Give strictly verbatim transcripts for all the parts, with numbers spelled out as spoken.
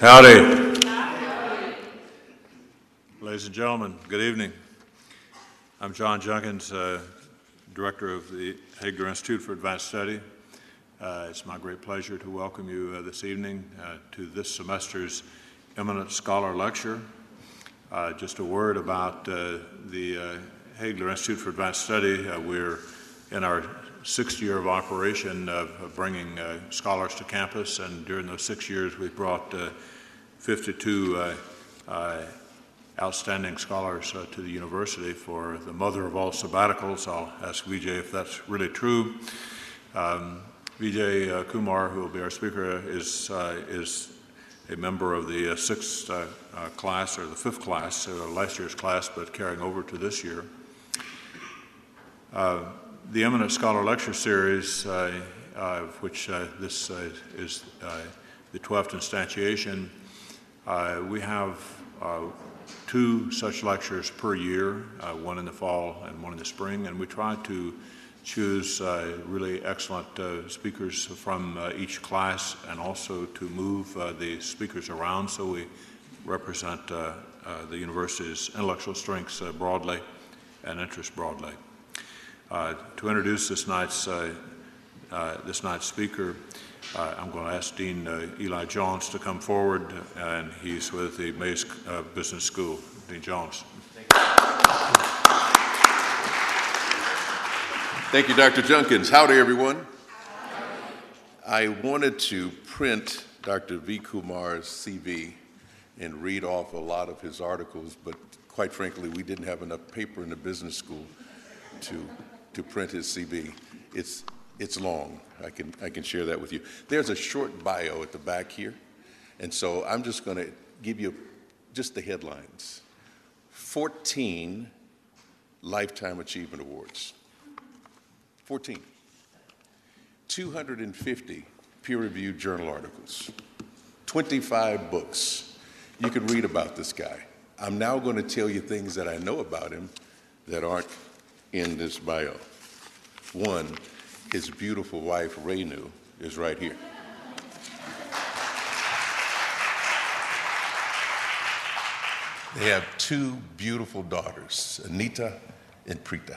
Howdy. Ladies and gentlemen, good evening. I'm John Junkins, uh, Director of the Hagler Institute for Advanced Study. Uh, it's my great pleasure to welcome you uh, this evening uh, to this semester's Eminent Scholar Lecture. Uh, just a word about uh, the uh, Hagler Institute for Advanced Study. Uh, we're in our sixth year of operation of, of bringing uh, scholars to campus, and during those six years we've brought uh, fifty-two uh, uh, outstanding scholars uh, to the university for the mother of all sabbaticals. I'll ask Vijay if that's really true. Um, Vijay uh, Kumar, who will be our speaker, is uh, is a member of the uh, sixth uh, uh, class, or the fifth class, uh, last year's class, but carrying over to this year. Uh, the Eminent Scholar Lecture Series, uh, uh, which uh, this uh, is uh, the twelfth instantiation, uh, we have uh, two such lectures per year, uh, one in the fall and one in the spring, and we try to choose uh, really excellent uh, speakers from uh, each class, and also to move uh, the speakers around so we represent uh, uh, the university's intellectual strengths uh, broadly and interests broadly. Uh, to introduce this night's, uh, uh, this night's speaker, uh, I'm going to ask Dean uh, Eli Jones to come forward, and he's with the Mays uh, Business School. Dean Jones. Thank you, Doctor Junkins. Howdy, everyone. I wanted to print Doctor V. Kumar's C V and read off a lot of his articles, but quite frankly, we didn't have enough paper in the business school to, to print his C V. It's, it's long. I can, I can share that with you. There's a short bio at the back here, and so I'm just going to give you just the headlines. fourteen Lifetime Achievement Awards. fourteen. two hundred fifty peer-reviewed journal articles. twenty-five books. You can read about this guy. I'm now going to tell you things that I know about him that aren't in this bio. One, his beautiful wife, Renu, is right here. They have two beautiful daughters, Anita and Preeta.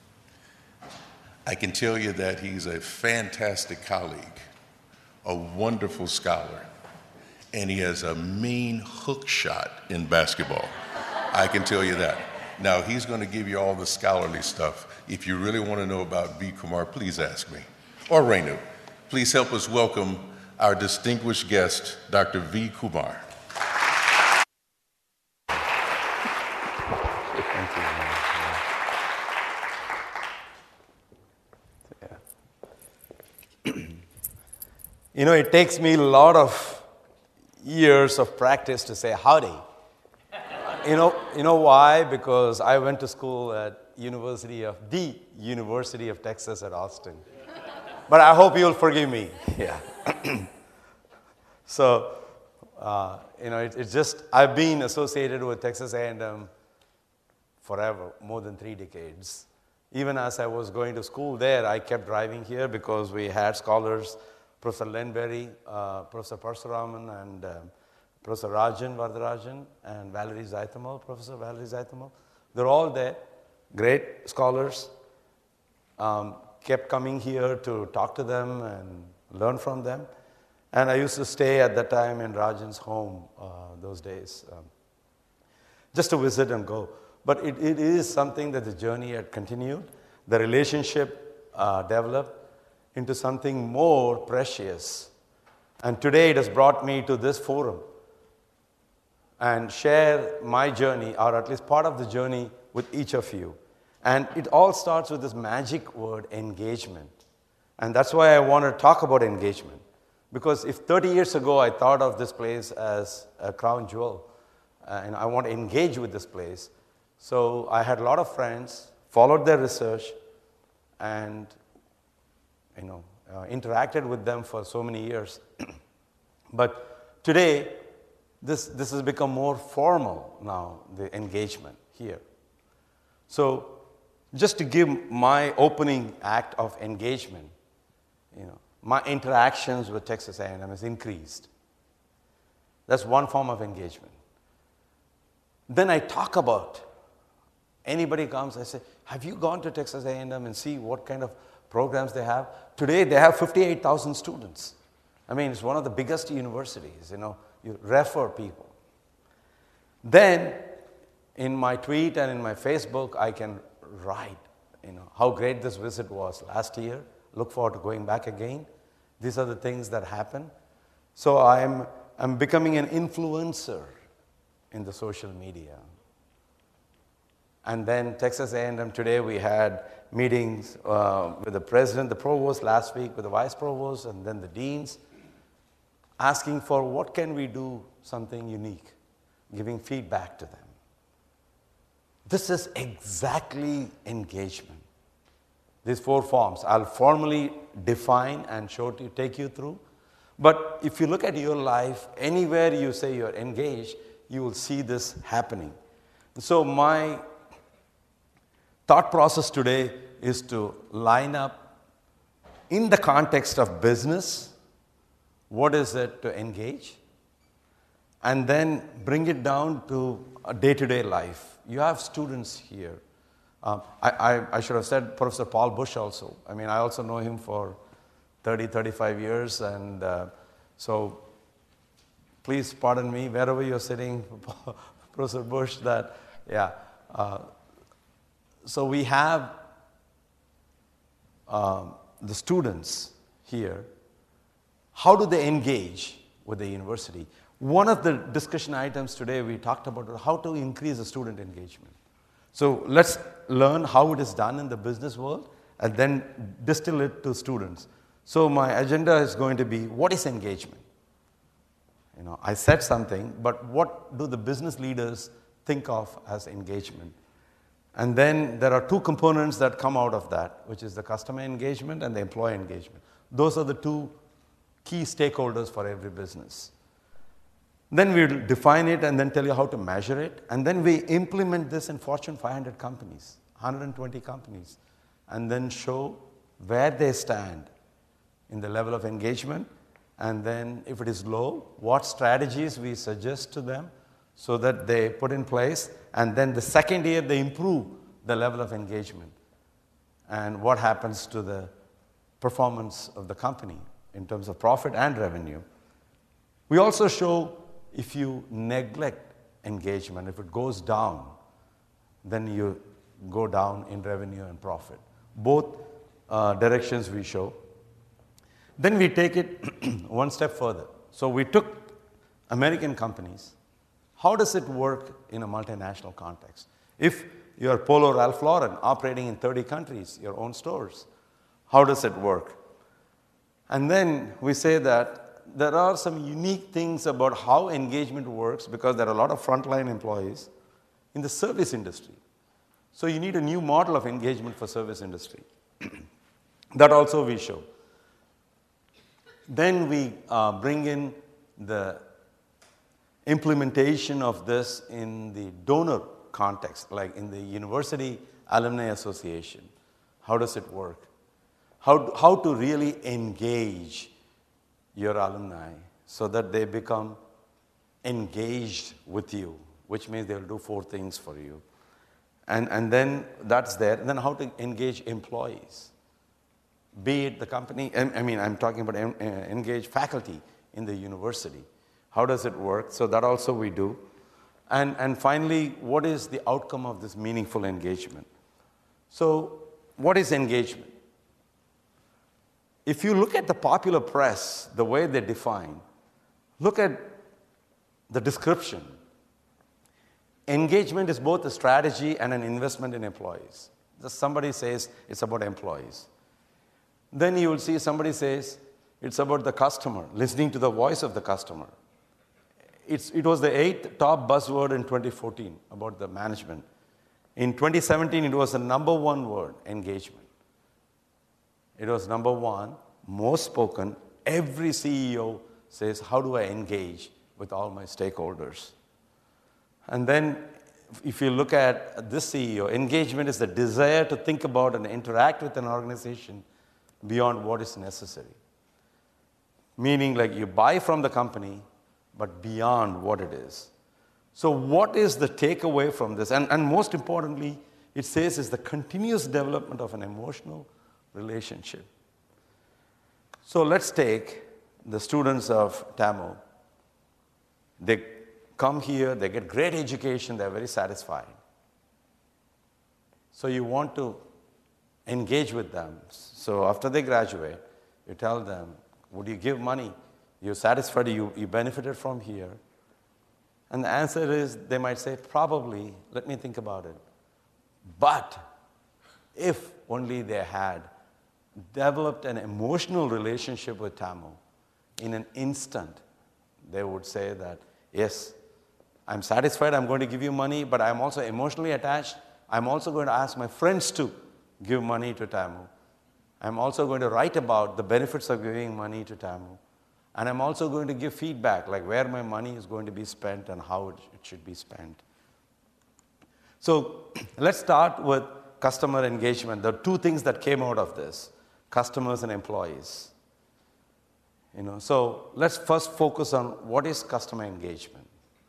I can tell you that he's a fantastic colleague, a wonderful scholar, and he has a mean hook shot in basketball. I can tell you that. Now, he's going to give you all the scholarly stuff. If you really want to know about V. Kumar, please ask me. Or Renu. Please help us welcome our distinguished guest, Doctor V. Kumar. You know, it takes me a lot of years of practice to say howdy. You know, you know why? Because I went to school at University of the University of Texas at Austin. But I hope you'll forgive me. Yeah. So, uh, you know, it, it's just I've been associated with Texas A and M forever, more than three decades. Even as I was going to school there, I kept driving here because we had scholars. Professor Lenberry, uh, Professor Parsuraman, and um, Professor Rajan Vardarajan, and Valerie Zaitamal, Professor Valerie Zaitamal. They're all there, great scholars. Um, kept coming here to talk to them and learn from them. And I used to stay at that time in Rajan's home uh, those days, um, just to visit and go. But it, it is something that the journey had continued. The relationship uh, developed into something more precious. And today it has brought me to this forum and share my journey, or at least part of the journey, with each of you. And it all starts with this magic word, engagement. And that's why I want to talk about engagement. Because if thirty years ago I thought of this place as a crown jewel, uh, and I want to engage with this place, so I had a lot of friends, followed their research, and you know, uh, interacted with them for so many years. But today, this, this has become more formal now, the engagement here. So just to give my opening act of engagement, you know, my interactions with Texas A and M has increased. That's one form of engagement. Then I talk about, anybody comes, I say, have you gone to Texas A and M and see what kind of programs they have? Today they have fifty-eight thousand students. I mean, it's one of the biggest universities, you know, you refer people. Then in my tweet and in my Facebook, I can write, you know, how great this visit was last year. Look forward to going back again. These are the things that happen. So I'm, I'm becoming an influencer in the social media. And then Texas A and M today, we had meetings uh, with the president, the provost last week, with the vice provost, and then the deans, asking for what can we do something unique, giving feedback to them. This is exactly engagement. These four forms, I'll formally define and show to you, take you through. But if you look at your life, anywhere you say you're engaged, you will see this happening. So my thought process today is to line up in the context of business, what is it to engage, and then bring it down to a day-to-day life. You have students here. Um, I, I, I should have said Professor Paul Bush also. I mean, I also know him for thirty, thirty-five years, and uh, so please pardon me, wherever you're sitting, Professor Bush, that, yeah. Uh, so we have um, the students here. How do they engage with the university? One of the discussion items today we talked about how to increase the student engagement. So let's learn how it is done in the business world and then distill it to students. So my agenda is going to be, what is engagement? You know, I said something, but what do the business leaders think of as engagement? And then there are two components that come out of that, which is the customer engagement and the employee engagement. Those are the two key stakeholders for every business. Then we'll define it and then tell you how to measure it. And then we implement this in Fortune five hundred companies, one hundred twenty companies, and then show where they stand in the level of engagement. And then if it is low, what strategies we suggest to them so that they put in place. And then the second year, they improve the level of engagement. And what happens to the performance of the company in terms of profit and revenue. We also show if you neglect engagement, if it goes down, then you go down in revenue and profit. Both uh, directions we show. Then we take it one step further. So we took American companies. How does it work in a multinational context? If you're Polo Ralph Lauren operating in thirty countries, your own stores, how does it work? And then we say that there are some unique things about how engagement works because there are a lot of frontline employees in the service industry. So you need a new model of engagement for service industry. That also we show. Then we uh, bring in the implementation of this in the donor context, like in the University Alumni Association. How does it work? How, how to really engage your alumni so that they become engaged with you, which means they'll do four things for you. And, and then that's there. And then how to engage employees. Be it the company, I mean, I'm talking about engage faculty in the university. How does it work? So that also we do. And, and finally, what is the outcome of this meaningful engagement? So what is engagement? If you look at the popular press, the way they define, look at the description. Engagement is both a strategy and an investment in employees. Just somebody says it's about employees. Then you will see somebody says it's about the customer, listening to the voice of the customer. It's, it was the eighth top buzzword in twenty fourteen about the management. In twenty seventeen, it was the number one word, engagement. It was number one, most spoken. Every C E O says, how do I engage with all my stakeholders? And then if you look at this C E O, engagement is the desire to think about and interact with an organization beyond what is necessary. Meaning like you buy from the company, but beyond what it is. So what is the takeaway from this? And, and most importantly, it says is the continuous development of an emotional relationship. So let's take the students of TAML. They come here, they get great education, they're very satisfied. So you want to engage with them. So after they graduate, you tell them, would you give money? You're satisfied, you, you benefited from here. And the answer is, they might say, probably, let me think about it. But if only they had developed an emotional relationship with TAML, in an instant, they would say that, yes, I'm satisfied, I'm going to give you money, but I'm also emotionally attached. I'm also going to ask my friends to give money to TAML. I'm also going to write about the benefits of giving money to TAML. And I'm also going to give feedback, like where my money is going to be spent and how it, it should be spent. So let's start with customer engagement. There are two things that came out of this, customers and employees. You know, so let's first focus on what is customer engagement.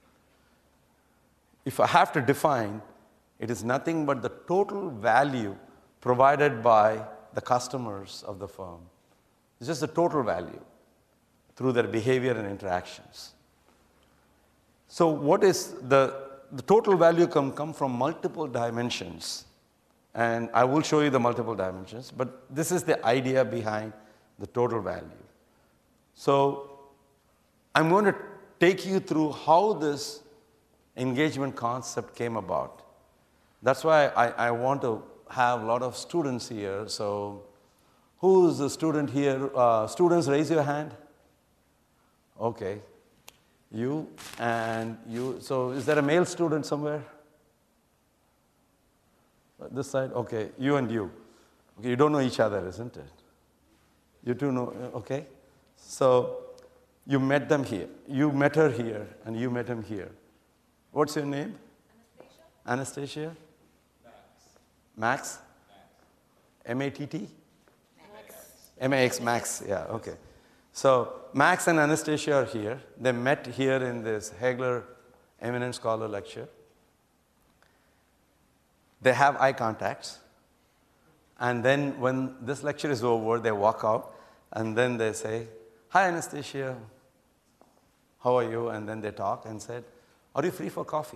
If I have to define, it is nothing but the total value provided by the customers of the firm. It's just the total value through their behavior and interactions. So what is the, the total value can come from multiple dimensions. And I will show you the multiple dimensions, but this is the idea behind the total value. So I'm going to take you through how this engagement concept came about. That's why I, I want to have a lot of students here. So who's the student here? Uh, students, raise your hand. Okay. You and you. So is there a male student somewhere? This side? Okay. You and you. Okay. You don't know each other, isn't it? You two know. Okay. So you met them here. You met her here, and you met him here. What's your name? Anastasia. Anastasia? Max. Max? M A T T? Max. M A X, Max. Yeah, okay. So Max and Anastasia are here. They met here in this Hegler Eminent Scholar lecture. They have eye contacts. And then when this lecture is over, they walk out, and then they say, hi, Anastasia. How are you? And then they talk and said, are you free for coffee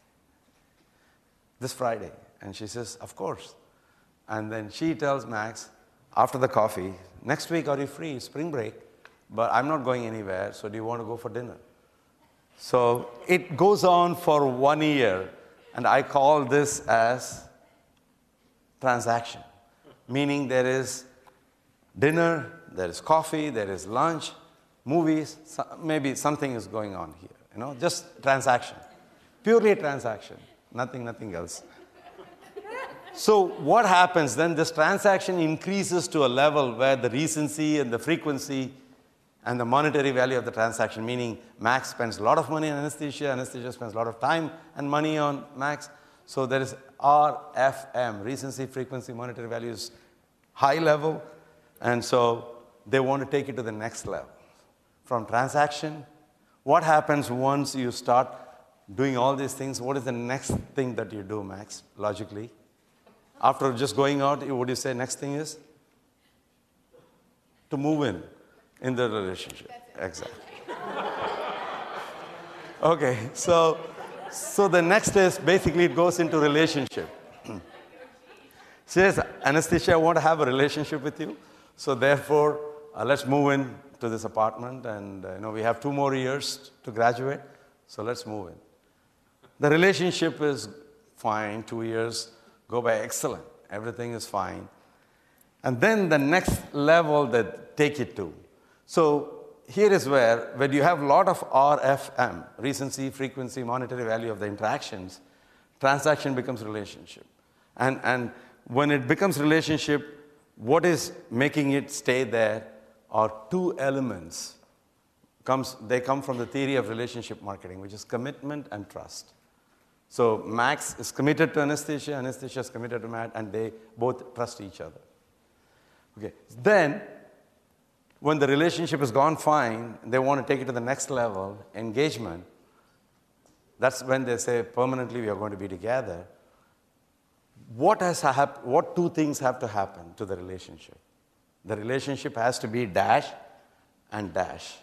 this Friday? And she says, of course. And then she tells Max, after the coffee, next week, are you free? Spring break. But I'm not going anywhere, so do you want to go for dinner? So it goes on for one year, and I call this as transaction, meaning there is dinner, there is coffee, there is lunch, movies, so maybe something is going on here, you know, just transaction, purely a transaction, nothing, nothing else. So what happens then? This transaction increases to a level where the recency and the frequency and the monetary value of the transaction, meaning Max spends a lot of money on Anastasia, Anastasia spends a lot of time and money on Max. So there is R F M, recency, frequency, monetary values, high level. And so they want to take it to the next level. From transaction, what happens once you start doing all these things? What is the next thing that you do, Max, logically? After just going out, what do you say next thing is? To move in. In the relationship. Exactly. Okay, so so the next is basically it goes into relationship. She says, Anastasia, I want to have a relationship with you. So therefore, uh, let's move in to this apartment, and uh, you know we have two more years to graduate. So let's move in. The relationship is fine. Two years go by excellent. Everything is fine. And then the next level that take it to. So here is where, when you have a lot of R F M, recency, frequency, monetary value of the interactions, transaction becomes relationship. And, and when it becomes relationship, what is making it stay there are two elements. Comes, they come from the theory of relationship marketing, which is commitment and trust. So Max is committed to Anastasia, Anastasia is committed to Matt, and they both trust each other. Okay. Then, When the relationship has gone fine, they want to take it to the next level, engagement. That's when they say permanently we are going to be together. What has hap- What two things have to happen to the relationship? The relationship has to be dash and dash.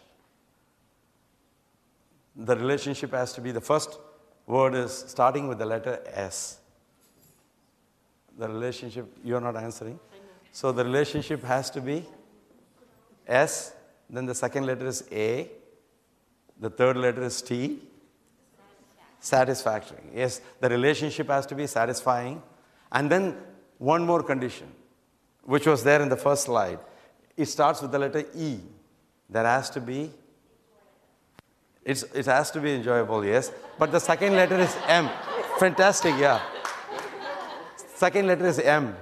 The relationship has to be, the first word is starting with the letter S. The relationship, you're not answering. So the relationship has to be S, then the second letter is A, the third letter is T. Satisfactory. Yes, the relationship has to be satisfying. And then one more condition, which was there in the first slide. It starts with the letter E. There has to be, it's, it has to be enjoyable, yes. But the second letter is M. Fantastic, yeah. Second letter is M.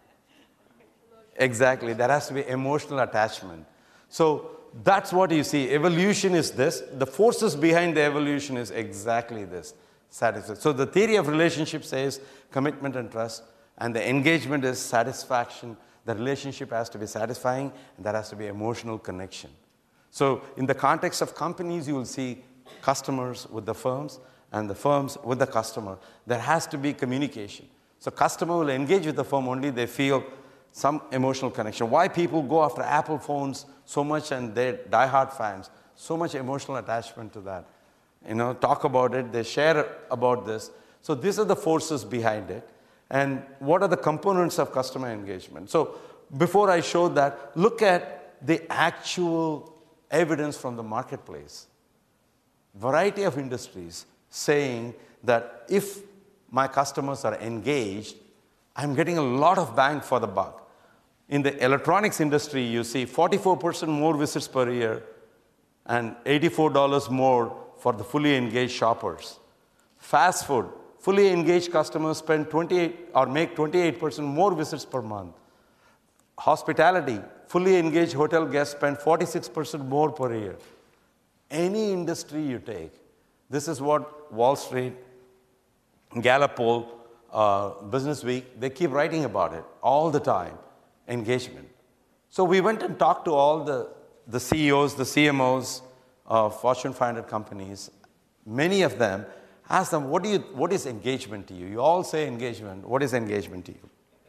Exactly, there has to be emotional attachment. So that's what you see. Evolution is this. The forces behind the evolution is exactly this. Satisfaction. So the theory of relationship says commitment and trust, and the engagement is satisfaction. The relationship has to be satisfying, and there has to be emotional connection. So in the context of companies, you will see customers with the firms and the firms with the customer. There has to be communication. So customer will engage with the firm only they feel some emotional connection. Why people go after Apple phones so much and they're diehard fans, so much emotional attachment to that. You know, talk about it, they share about this. So these are the forces behind it. And what are the components of customer engagement? So before I show that, look at the actual evidence from the marketplace. Variety of industries saying that if my customers are engaged, I'm getting a lot of bang for the buck. In the electronics industry, you see forty-four percent more visits per year and eighty-four dollars more for the fully engaged shoppers. Fast food, fully engaged customers spend twenty-eight or make twenty-eight percent more visits per month. Hospitality, fully engaged hotel guests spend forty-six percent more per year. Any industry you take, this is what Wall Street, Gallup poll, uh, Business Week, they keep writing about it all the time. Engagement. So we went and talked to all the, the C E Os, the C M Os of Fortune five hundred companies. Many of them asked them, what, do you, what is engagement to you? You all say engagement. What is engagement to you?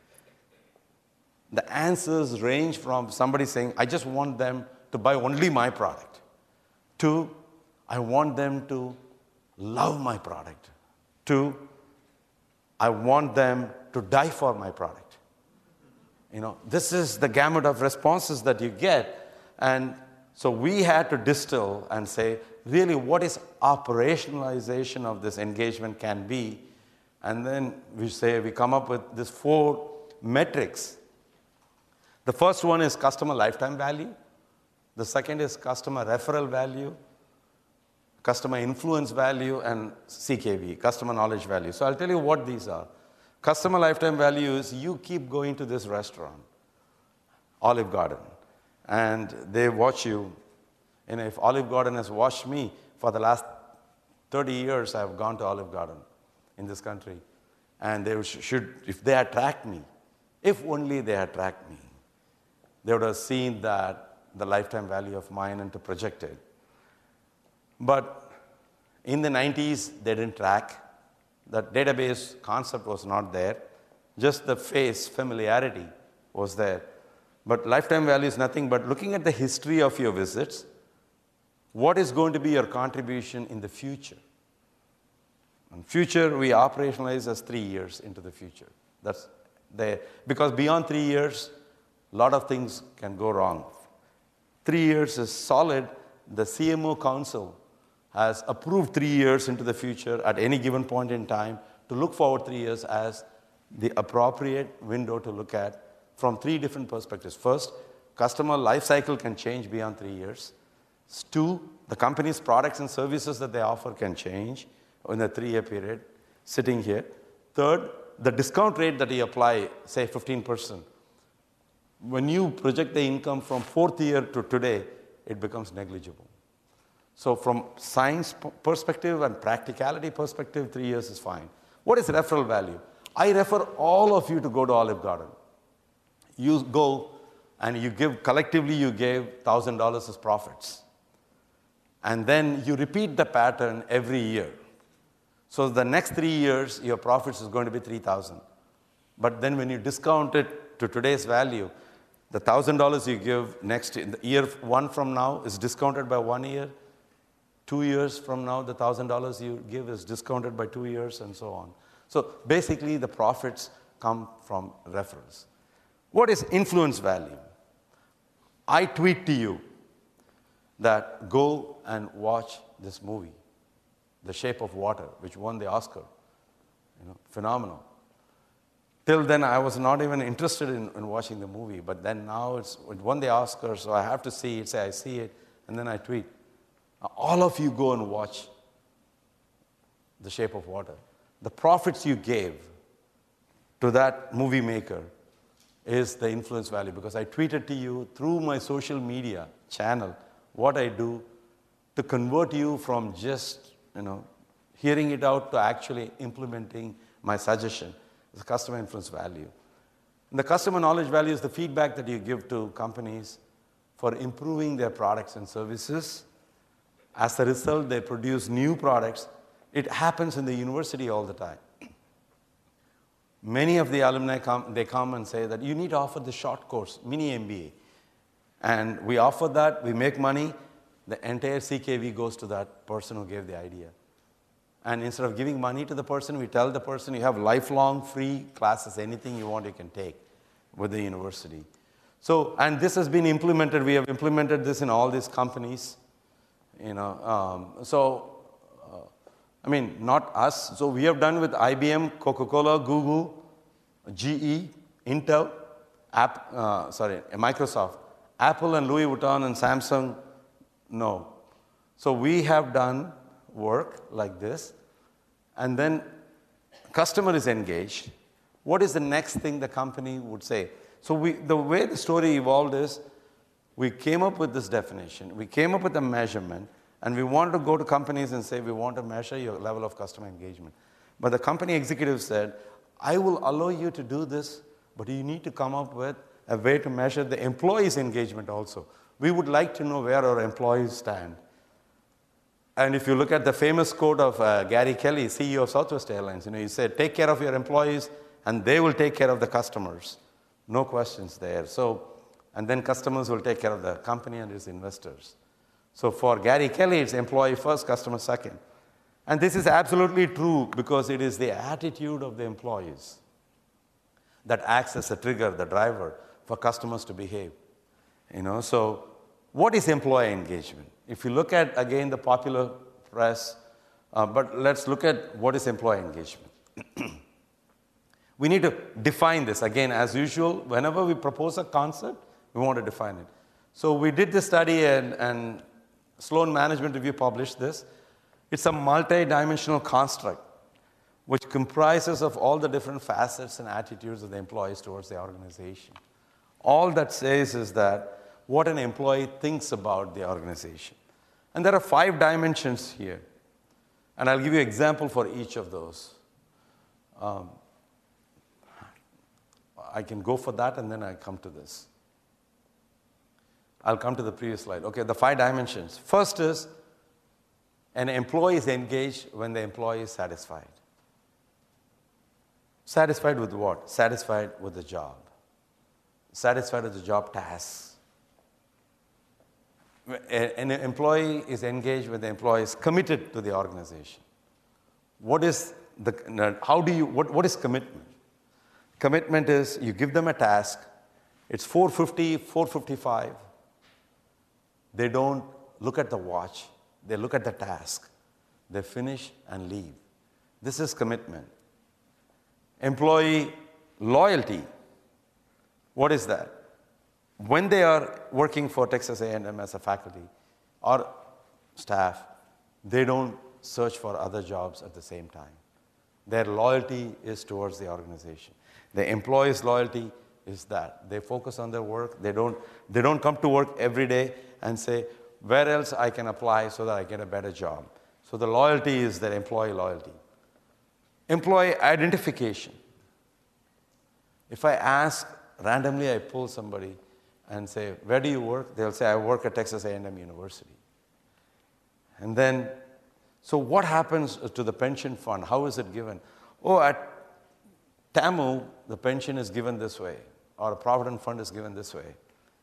The answers range from somebody saying, I just want them to buy only my product, to I want them to love my product, to I want them to die for my product. You know, this is the gamut of responses that you get. And so we had to distill and say, really, what is operationalization of this engagement can be? And then we say, we come up with these four metrics. The first one is customer lifetime value. The second is customer referral value, customer influence value, and C K V, customer knowledge value. So I'll tell you what these are. Customer lifetime value is you keep going to this restaurant, Olive Garden, and they watch you. And if Olive Garden has watched me for the last thirty years, I've gone to Olive Garden in this country. And they should, if they attract me, if only they attract me, they would have seen that the lifetime value of mine and to project it. But in the nineties, they didn't track. The database concept was not there. Just the face familiarity was there. But lifetime value is nothing but looking at the history of your visits. What is going to be your contribution in the future? In future, we operationalize as three years into the future. That's there. Because beyond three years, a lot of things can go wrong. Three years is solid. The C M O Council has approved three years into the future at any given point in time to look forward three years as the appropriate window to look at from three different perspectives. First, customer life cycle can change beyond three years. Two, the company's products and services that they offer can change in the three-year period, sitting here. Third, the discount rate that you apply, say fifteen percent, when you project the income from fourth year to today, it becomes negligible. So from science perspective and practicality perspective, three years is fine. What is referral value? I refer all of you to go to Olive Garden. You go and you give, collectively you gave one thousand dollars as profits. And then you repeat the pattern every year. So the next three years, your profits is going to be three thousand dollars. But then when you discount it to today's value, the one thousand dollars you give next year, the year one from now is discounted by one year. Two years from now, the one thousand dollars you give is discounted by two years, and so on. So basically, the profits come from referrals. What is influence value? I tweet to you that go and watch this movie, The Shape of Water, which won the Oscar. You know, phenomenal. Till then, I was not even interested in, in watching the movie, but then now it's, it won the Oscar, so I have to see it, say I see it, and then I tweet. Now, all of you go and watch The Shape of Water. The profits you gave to that movie maker is the influence value, because I tweeted to you through my social media channel what I do to convert you from just, you know, hearing it out to actually implementing my suggestion. It's customer influence value. And the customer knowledge value is the feedback that you give to companies for improving their products and services. As a result, they produce new products. It happens in the university all the time. Many of the alumni come, they come and say that you need to offer the short course, mini M B A. And we offer that, we make money, the entire C K V goes to that person who gave the idea. And instead of giving money to the person, we tell the person you have lifelong free classes, anything you want you can take with the university. So, and this has been implemented, we have implemented this in all these companies. You know, um, so, uh, I mean, not us. So we have done with I B M, Coca-Cola, Google, G E, Intel, App, uh, sorry, Microsoft, Apple and Louis Vuitton and Samsung, no. So we have done work like this, and then customer is engaged. What is the next thing the company would say? So we, the way the story evolved is, we came up with this definition, we came up with a measurement, and we wanted to go to companies and say, we want to measure your level of customer engagement. But the company executive said, I will allow you to do this, but you need to come up with a way to measure the employees' engagement also. We would like to know where our employees stand. And if you look at the famous quote of uh, Gary Kelly, C E O of Southwest Airlines, you know, he said, take care of your employees, and they will take care of the customers. No questions there. So, and then customers will take care of the company and its investors. So for Gary Kelly, it's employee first, customer second. And this is absolutely true, because it is the attitude of the employees that acts as a trigger, the driver, for customers to behave. You know, so what is employee engagement? If you look at, again, the popular press, uh, but let's look at what is employee engagement. We need to define this. Again, as usual, whenever we propose a concept, we want to define it. So we did this study, and, and Sloan Management Review published this. It's a multi-dimensional construct which comprises of all the different facets and attitudes of the employees towards the organization. All that says is that what an employee thinks about the organization. And there are five dimensions here. And I'll give you an example for each of those. Um, I can go for that, and then I come to this. I'll come to the previous slide. Okay, the five dimensions. First is, an employee is engaged when the employee is satisfied. Satisfied with what? Satisfied with the job. Satisfied with the job tasks. An employee is engaged when the employee is committed to the organization. What is the, how do you, what, what is commitment? Commitment is you give them a task, it's four fifty, four fifty-five. They don't look at the watch, they look at the task. They finish and leave. This is commitment. Employee loyalty. What is that? When they are working for Texas A and M as a faculty or staff, they don't search for other jobs at the same time. Their loyalty is towards the organization. The employee's loyalty is that they focus on their work. They don't, they don't come to work every day and say, where else I can apply so that I get a better job. So the loyalty is their employee loyalty. Employee identification. If I ask, randomly I pull somebody, and say, where do you work? They'll say, I work at Texas A and M University. And then, so what happens to the pension fund? How is it given? Oh, at TAMU, the pension is given this way, or a provident fund is given this way,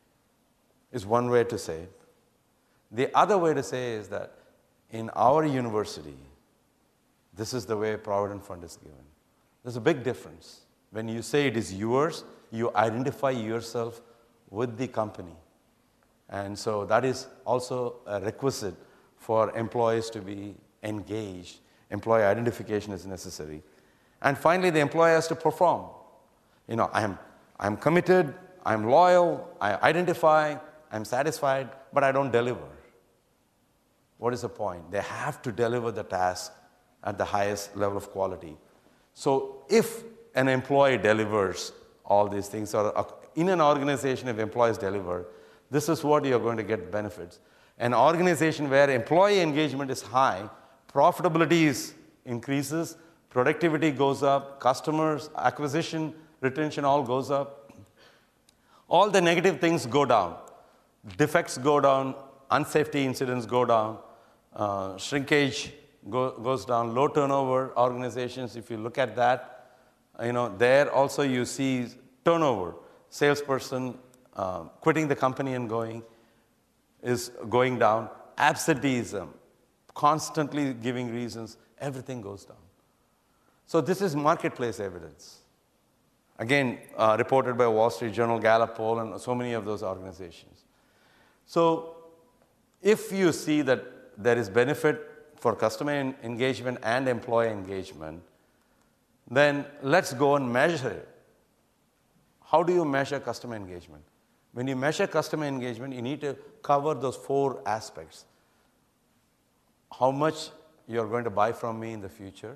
is one way to say it. The other way to say is that in our university, this is the way provident fund is given. There's a big difference. When you say it is yours, you identify yourself with the company. And so that is also a requisite for employees to be engaged. Employee identification is necessary. And finally, the employee has to perform. You know, I'm, I'm committed, I'm loyal, I identify, I'm satisfied, but I don't deliver. What is the point? They have to deliver the task at the highest level of quality. So if an employee delivers all these things, or in an organization, if employees deliver, this is what you're going to get benefits. An organization where employee engagement is high, profitability is increases, productivity goes up, customers, acquisition, retention all goes up. All the negative things go down. Defects go down, unsafety incidents go down, uh, shrinkage go, goes down, low turnover organizations, if you look at that, you know, there also you see turnover. Salesperson uh, quitting the company and going is going down. Absenteeism, constantly giving reasons, everything goes down. So this is marketplace evidence. Again, uh, reported by Wall Street Journal, Gallup poll, and so many of those organizations. So if you see that there is benefit for customer en- engagement and employee engagement, then let's go and measure it. How do you measure customer engagement? When you measure customer engagement, you need to cover those four aspects. How much you're going to buy from me in the future?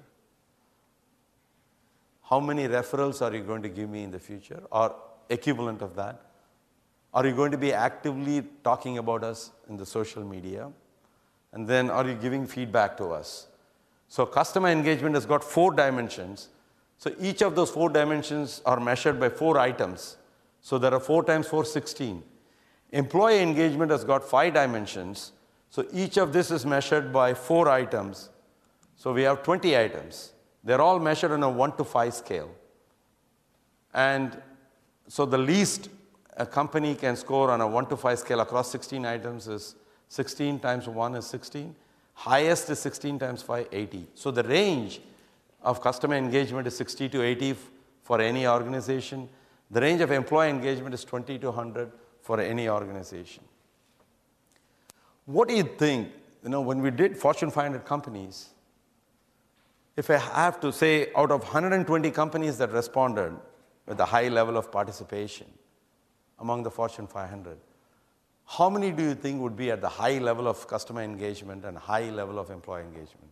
How many referrals are you going to give me in the future, or equivalent of that? Are you going to be actively talking about us in the social media? And then are you giving feedback to us? So customer engagement has got four dimensions. So each of those four dimensions are measured by four items. So there are four times four, sixteen. Employee engagement has got five dimensions. So each of this is measured by four items. So we have twenty items. They're all measured on a one to five scale. And so the least a company can score on a one to five scale across sixteen items is sixteen times one is sixteen. Highest is sixteen times five, eighty. So the range of customer engagement is sixty to eighty for any organization. The range of employee engagement is twenty to one hundred for any organization. What do you think, you know, when we did Fortune five hundred companies, if I have to say out of one hundred twenty companies that responded with a high level of participation among the Fortune five hundred, how many do you think would be at the high level of customer engagement and high level of employee engagement?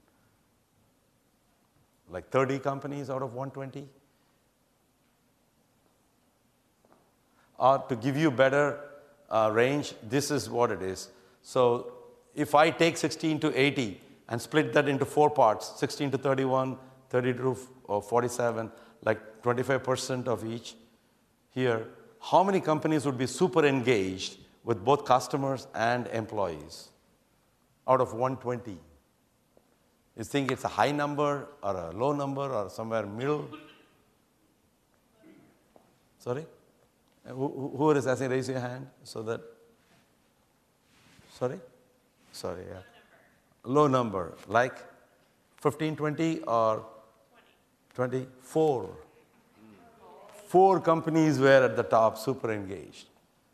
Like thirty companies out of one hundred twenty? Or to give you better uh, range, this is what it is. So if I take sixteen to eighty and split that into four parts, sixteen to thirty-one, thirty to forty-seven, like twenty-five percent of each here, how many companies would be super engaged with both customers and employees out of one hundred twenty? You think it's a high number or a low number or somewhere middle? Sorry? Who, who is asking? Raise your hand so that. Sorry? Sorry, yeah. Low number, like fifteen, twenty or twenty? Four. Four companies were at the top, super engaged.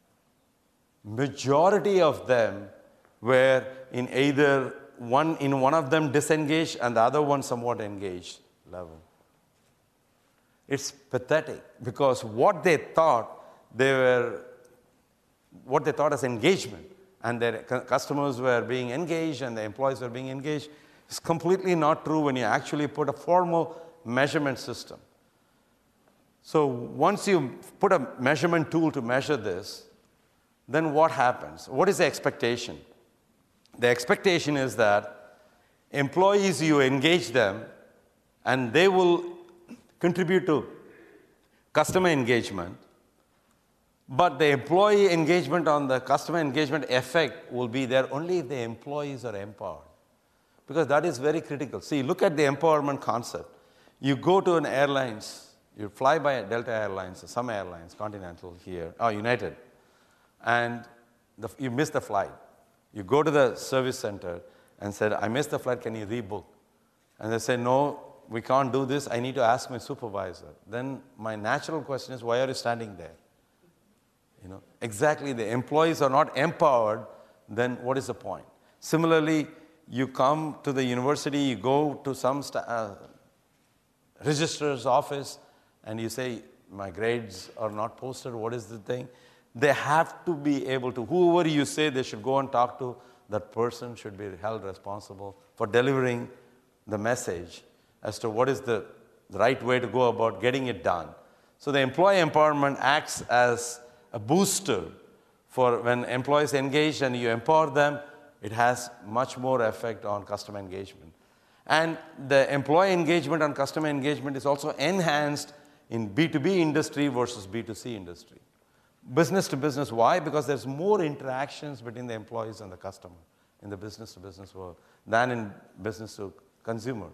Majority of them were in either one, in one of them disengaged and the other one somewhat engaged level. It's pathetic because what they thought they were, what they thought as engagement, and their customers were being engaged and the employees were being engaged, is completely not true when you actually put a formal measurement system. So once you put a measurement tool to measure this, then what happens? What is the expectation? The expectation is that employees, you engage them, and they will contribute to customer engagement. But the employee engagement on the customer engagement effect will be there only if the employees are empowered. Because that is very critical. See, look at the empowerment concept. You go to an airlines, you fly by Delta Airlines, or some airlines, Continental here, or United, and the, you miss the flight. You go to the service center and said, I missed the flight, can you rebook? And they say, no, we can't do this, I need to ask my supervisor. Then my natural question is, why are you standing there? You know, exactly, the employees are not empowered, then what is the point? Similarly, you come to the university, you go to some uh, registrar's office, and you say, my grades are not posted, what is the thing? They have to be able to, whoever you say they should go and talk to, that person should be held responsible for delivering the message as to what is the right way to go about getting it done. So the employee empowerment acts as a booster for when employees engage and you empower them, it has much more effect on customer engagement. And the employee engagement and customer engagement is also enhanced in B two B industry versus B two C industry. Business to business, why? Because there's more interactions between the employees and the customer in the business to business world than in business to consumer.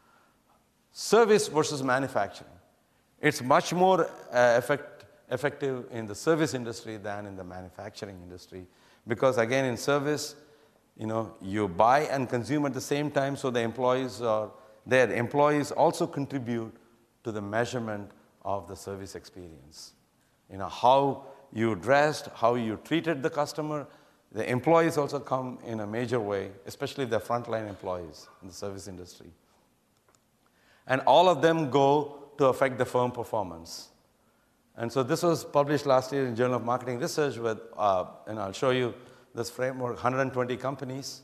Service versus manufacturing. It's much more uh, effect, effective in the service industry than in the manufacturing industry. Because again, in service, you know, you buy and consume at the same time, so the employees are there. Employees also contribute to the measurement of the service experience. You know, how you dressed, how you treated the customer. The employees also come in a major way, especially the frontline employees in the service industry. And all of them go to affect the firm performance. And so this was published last year in Journal of Marketing Research with, uh, and I'll show you this framework, one hundred twenty companies.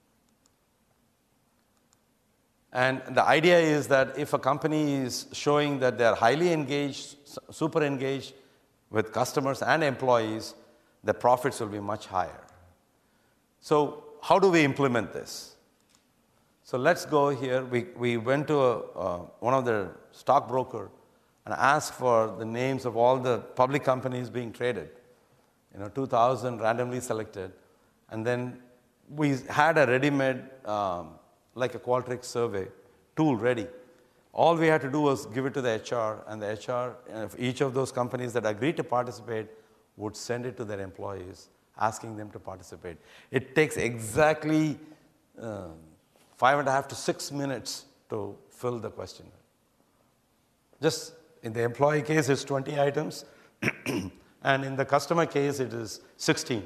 And the idea is that if a company is showing that they're highly engaged, super engaged with customers and employees, the profits will be much higher. So how do we implement this? So let's go here. We, we went to a, uh, one of the stockbroker and asked for the names of all the public companies being traded. You know, two thousand randomly selected. And then we had a ready-made, um, like a Qualtrics survey tool ready. All we had to do was give it to the H R, and the H R of each of those companies that agreed to participate would send it to their employees, asking them to participate. It takes exactly uh, five and a half to six minutes to fill the questionnaire. Just in the employee case, it's twenty items, and in the customer case, it is sixteen.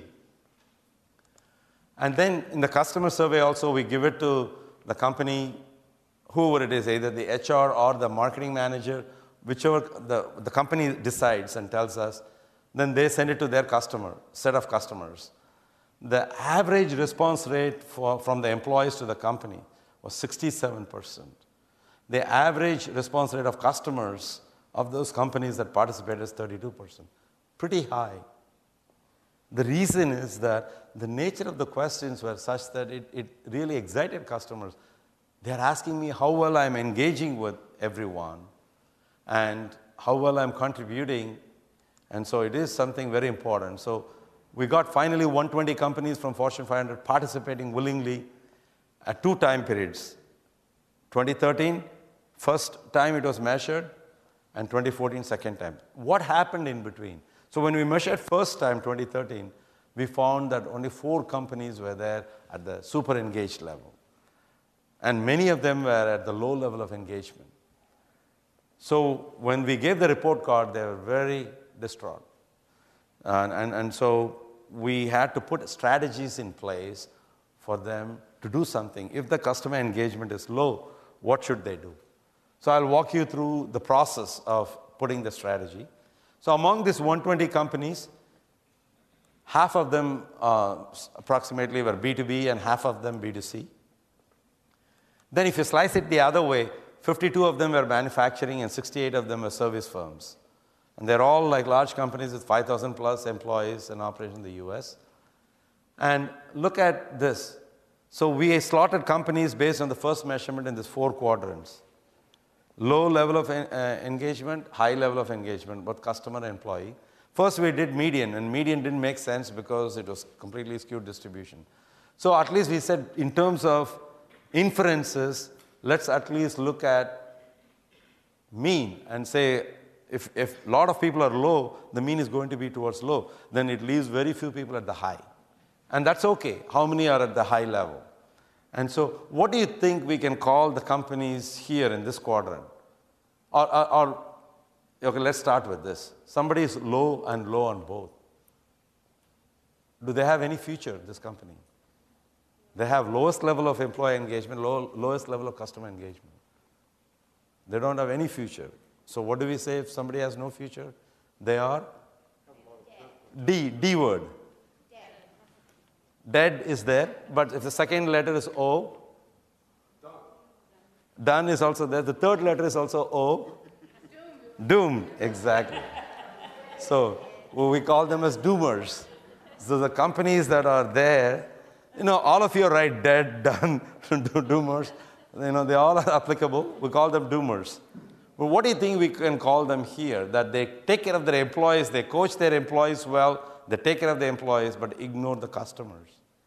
And then in the customer survey also, we give it to the company, whoever it is, either the H R or the marketing manager, whichever the, the company decides and tells us, then they send it to their customer, set of customers. The average response rate for, from the employees to the company was sixty-seven percent. The average response rate of customers of those companies that participated is thirty-two percent. Pretty high. The reason is that the nature of the questions were such that it, it really excited customers. They're asking me how well I'm engaging with everyone and how well I'm contributing. And so it is something very important. So we got finally one hundred twenty companies from Fortune five hundred participating willingly at two time periods. twenty thirteen, first time it was measured, and twenty fourteen, second time. What happened in between? So when we measured first time, twenty thirteen, we found that only four companies were there at the super engaged level. And many of them were at the low level of engagement. So when we gave the report card, they were very distraught. And, and, and so we had to put strategies in place for them to do something. If the customer engagement is low, what should they do? So I'll walk you through the process of putting the strategy. So among these one hundred twenty companies, half of them uh, approximately were B two B and half of them B two C. Then if you slice it the other way, fifty-two of them were manufacturing and sixty-eight of them were service firms. And they're all like large companies with five thousand plus employees and operation in the U S. And look at this. So we slotted companies based on the first measurement in these four quadrants. Low level of uh, engagement, high level of engagement, both customer and employee. First, we did median, and median didn't make sense because it was completely skewed distribution. So at least we said, in terms of inferences, let's at least look at mean and say, if, if a lot of people are low, the mean is going to be towards low. Then it leaves very few people at the high. And that's okay. How many are at the high level? And so what do you think we can call the companies here in this quadrant? Or, or, or okay, let's start with this. Somebody is low and low on both. Do they have any future, this company? They have lowest level of employee engagement, low, lowest level of customer engagement. They don't have any future. So what do we say if somebody has no future? They are? D, D word. Dead is there, but if the second letter is O, done is also there. The third letter is also O. Doomed. Doomed, exactly. So well, we call them as doomers. So the companies that are there, you know, all of you are right, dead, done, doomers. You know, they all are applicable. We call them doomers. But what do you think we can call them here? That they take care of their employees, they coach their employees well, they take care of the employees, but ignore the customers.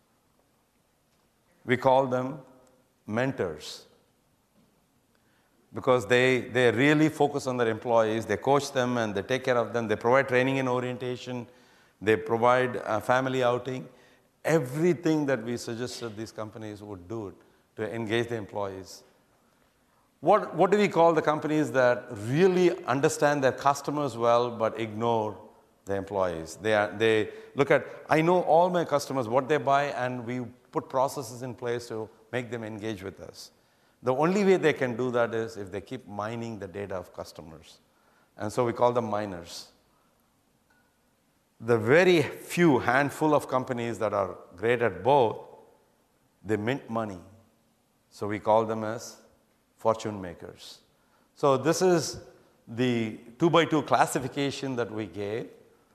We call them mentors. Because they, they really focus on their employees, they coach them and they take care of them, they provide training and orientation, they provide a family outing. Everything that we suggested these companies would do to engage the employees. What, what do we call the companies that really understand their customers well but ignore the employees? They, are, they look at, I know all my customers, what they buy, and we put processes in place to make them engage with us. The only way they can do that is if they keep mining the data of customers. And so we call them miners. The very few handful of companies that are great at both, they mint money. So we call them as fortune makers. So this is the two by two classification that we gave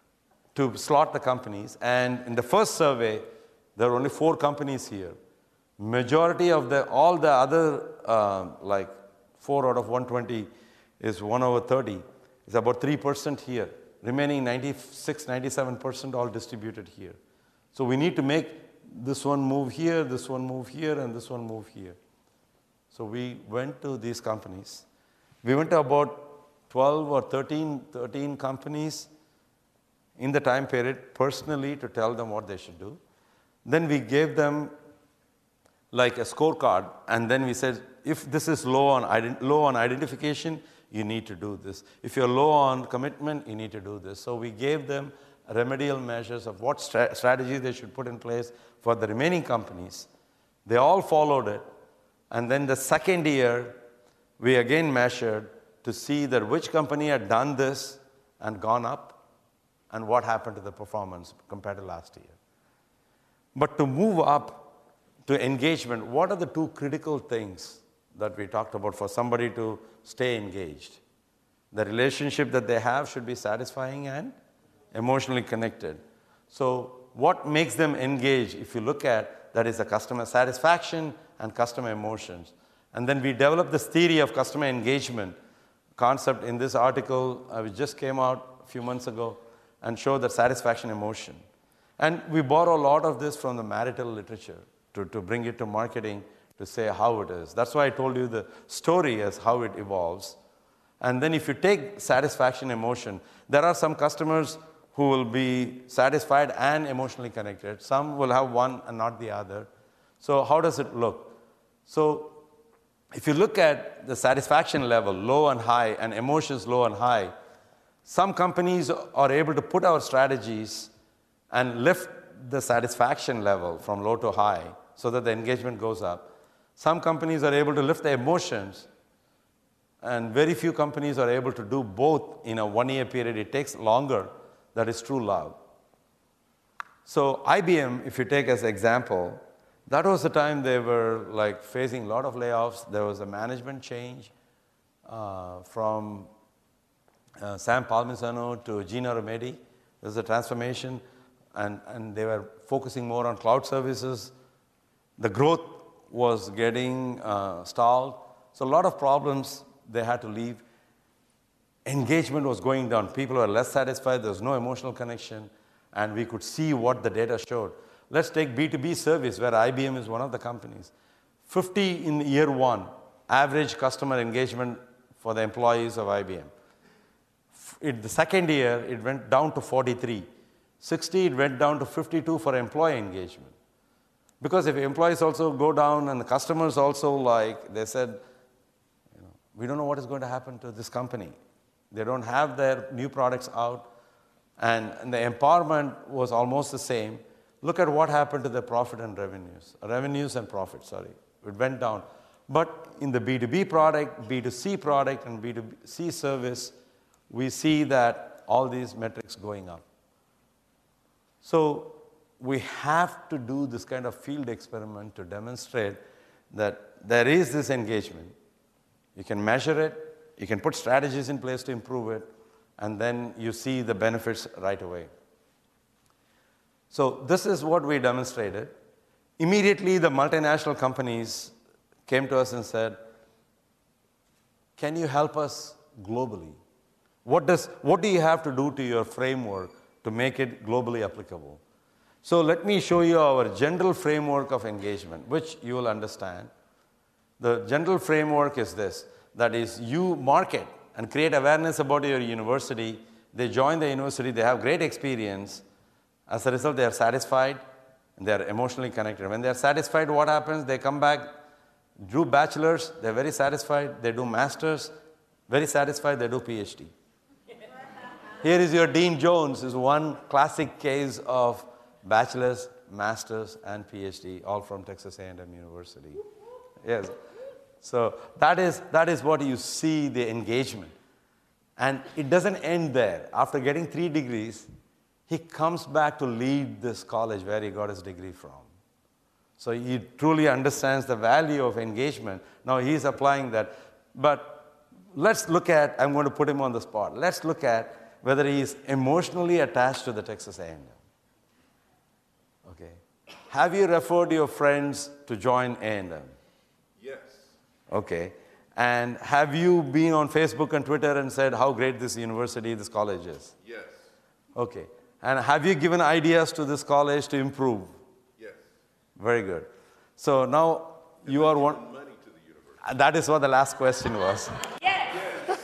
to slot the companies. And in the first survey, there are only four companies here. Majority of the, all the other, uh, like four out of one twenty is one over thirty. It's about three percent here. Remaining ninety-six, ninety-seven percent all distributed here. So we need to make this one move here, this one move here, and this one move here. So we went to these companies. We went to about twelve or thirteen, thirteen companies in the time period personally to tell them what they should do. Then we gave them like a scorecard, and then we said, if this is low on, ident- low on identification, you need to do this. If you're low on commitment, you need to do this. So we gave them remedial measures of what stra- strategies they should put in place for the remaining companies. They all followed it. And then the second year, we again measured to see that which company had done this and gone up and what happened to the performance compared to last year. But to move up to engagement, what are the two critical things that we talked about for somebody to stay engaged? The relationship that they have should be satisfying and emotionally connected. So what makes them engage, if you look at, that is the customer satisfaction and customer emotions. And then we developed this theory of customer engagement concept in this article, uh, which just came out a few months ago, and showed that satisfaction emotion. And we borrow a lot of this from the marital literature to, to bring it to marketing to say how it is. That's why I told you the story as how it evolves. And then if you take satisfaction emotion, there are some customers who will be satisfied and emotionally connected. Some will have one and not the other. So how does it look? So if you look at the satisfaction level, low and high, and emotions low and high, some companies are able to put our strategies and lift the satisfaction level from low to high so that the engagement goes up. Some companies are able to lift the emotions, and very few companies are able to do both in a one-year period. It takes longer. That is true love. So I B M, if you take as an example, that was the time they were like facing a lot of layoffs. There was a management change uh, from uh, Sam Palmisano to Gina Romedi. There was a transformation, and, and they were focusing more on cloud services. The growth was getting uh, stalled. So a lot of problems, they had to leave. engagement was going down. People were less satisfied. There was no emotional connection. And we could see what the data showed. Let's take B two B service, where I B M is one of the companies. fifty in year one, average customer engagement for the employees of I B M. In the second year, it went down to forty-three. sixty, it went down to fifty-two for employee engagement. Because if employees also go down and the customers also, like, they said, you know, we don't know what is going to happen to this company. They don't have their new products out. And, and the empowerment was almost the same. Look at what happened to the profit and revenues. Revenues and profit, sorry. It went down. But in the B two B product, B two C product, and B two C service, we see that all these metrics going up. So we have to do this kind of field experiment to demonstrate that there is this engagement. You can measure it, you can put strategies in place to improve it, and then you see the benefits right away. So this is what we demonstrated. Immediately, the multinational companies came to us and said, can you help us globally? What, does, what do you have to do to your framework to make it globally applicable? So let me show you our general framework of engagement, which you will understand. The general framework is this, that is, you market and create awareness about your university. They join the university, they have great experience. As a result, they are satisfied, and they are emotionally connected. When they are satisfied, what happens? They come back, do bachelor's, they're very satisfied. They do master's, very satisfied, they do PhD. Here is your Dean Jones, is one classic case of bachelor's, master's, and PhD, all from Texas A and M University. Yes. So that is, that is what you see, the engagement. And it doesn't end there. After getting three degrees, he comes back to lead this college where he got his degree from. So he truly understands the value of engagement. Now he's applying that. But let's look at, I'm going to put him on the spot. Let's look at whether he is emotionally attached to the Texas A and M. Okay. Have you referred your friends to join A and M? Yes. Okay. And have you been on Facebook and Twitter and said how great this university, this college is? Yes. Okay. And have you given ideas to this college to improve? Yes. Very good. So now you are one. Money to the university. That is what the last question was. Yes.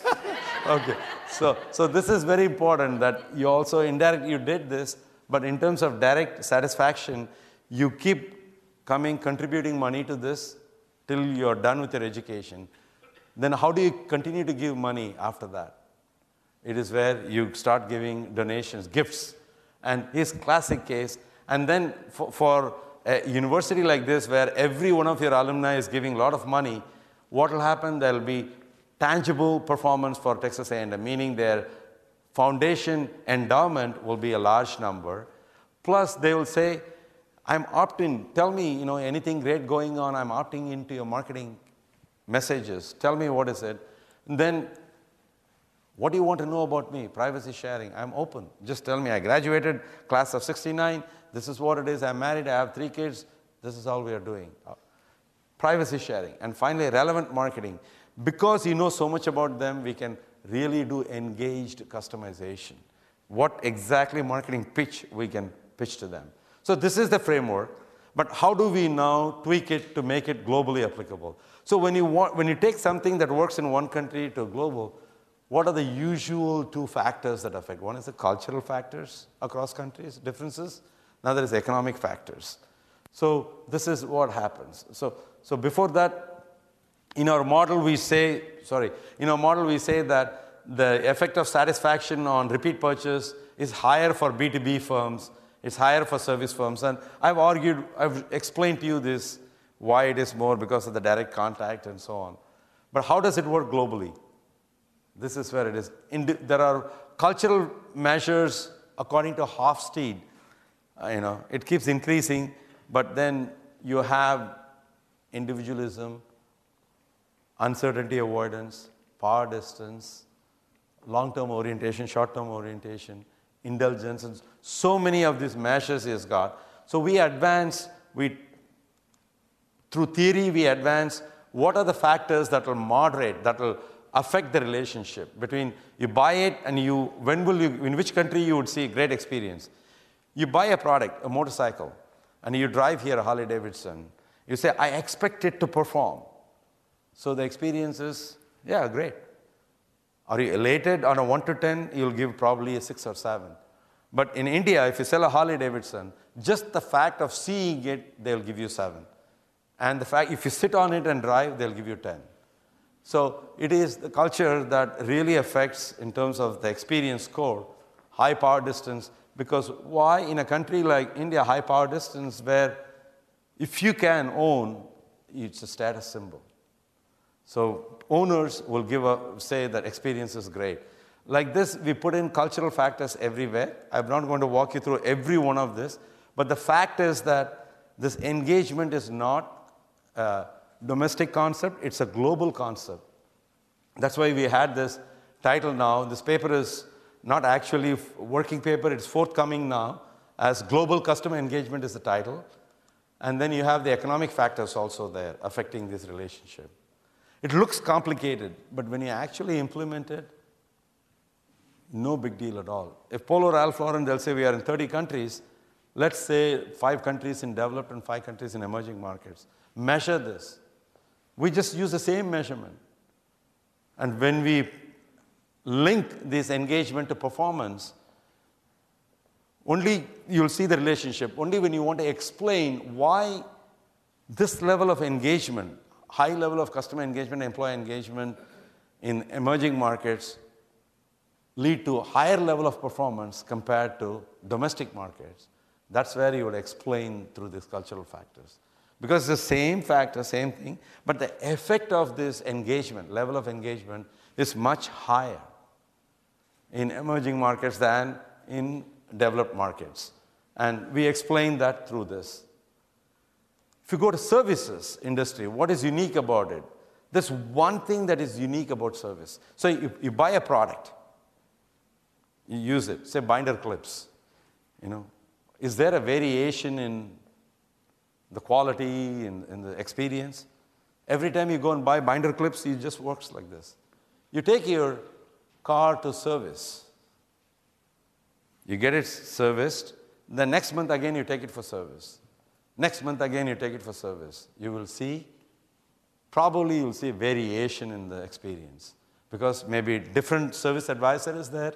Okay. So, so this is very important that you also indirectly you did this, but in terms of direct satisfaction, you keep coming, contributing money to this till you're done with your education. Then how do you continue to give money after that? It is where you start giving donations, gifts. And his classic case, and then for, for a university like this where every one of your alumni is giving a lot of money, what will happen? There will be tangible performance for Texas A and M, meaning their foundation endowment will be a large number. Plus, they will say, I'm opting, tell me, you know, anything great going on, I'm opting into your marketing messages. Tell me what is it. And then, what do you want to know about me? Privacy sharing. I'm open. Just tell me, I graduated class of sixty-nine. This is what it is. I'm married. I have three kids. This is all we are doing. Uh, privacy sharing. And finally, relevant marketing. Because you know so much about them, we can really do engaged customization. What exactly marketing pitch we can pitch to them. So this is the framework. But how do we now tweak it to make it globally applicable? So when you, want, when you take something that works in one country to global, what are the usual two factors that affect? One is the cultural factors across countries, differences. Another is economic factors. So this is what happens. So, so before that, in our model we say, sorry, in our model we say that the effect of satisfaction on repeat purchase is higher for B two B firms, it's higher for service firms. And I've argued, I've explained to you this, why it is more because of the direct contact and so on. But how does it work globally? This is where it is. Indi- there are cultural measures according to Hofstede. Uh, you know, it keeps increasing, but then you have individualism, uncertainty avoidance, power distance, long-term orientation, short-term orientation, indulgence, and so many of these measures he has got. So we advance, we, through theory we advance, what are the factors that will moderate, that will affect the relationship between you buy it and you, when will you, in which country you would see great experience. You buy a product, a motorcycle, and you drive here, a Harley Davidson. You say, I expect it to perform. So the experience is, yeah, great. Are you elated on a one to ten? You'll give probably a six or seven. But in India, if you sell a Harley Davidson, just the fact of seeing it, they'll give you seven. And the fact, if you sit on it and drive, they'll give you ten. So it is the culture that really affects, in terms of the experience score, high power distance. Because why in a country like India, high power distance, where if you can own, it's a status symbol. So owners will give a, say that experience is great. Like this, we put in cultural factors everywhere. I'm not going to walk you through every one of this, but the fact is that this engagement is not a domestic concept, it's a global concept. That's why we had this title now. This paper is not actually working paper, it's forthcoming now, as Global Customer Engagement is the title. And then you have the economic factors also there affecting this relationship. It looks complicated, but when you actually implement it, no big deal at all. If Polo Ralph Lauren, they'll say we are in thirty countries, let's say five countries in developed and five countries in emerging markets. Measure this. We just use the same measurement. And when we link this engagement to performance, only you'll see the relationship. Only when you want to explain why this level of engagement, high level of customer engagement, employee engagement in emerging markets lead to a higher level of performance compared to domestic markets. That's where you would explain through these cultural factors. Because it's the same factor, same thing, but the effect of this engagement, level of engagement, is much higher in emerging markets than in developed markets. And we explain that through this. If you go to services industry, what is unique about it? There's one thing that is unique about service. So you, you buy a product, you use it, say binder clips. You know, is there a variation in the quality, in, in the experience? Every time you go and buy binder clips, it just works like this. You take your car to service. You get it serviced. The next month again you take it for service. Next month again you take it for service. You will see, probably you'll see variation in the experience. Because maybe different service advisor is there.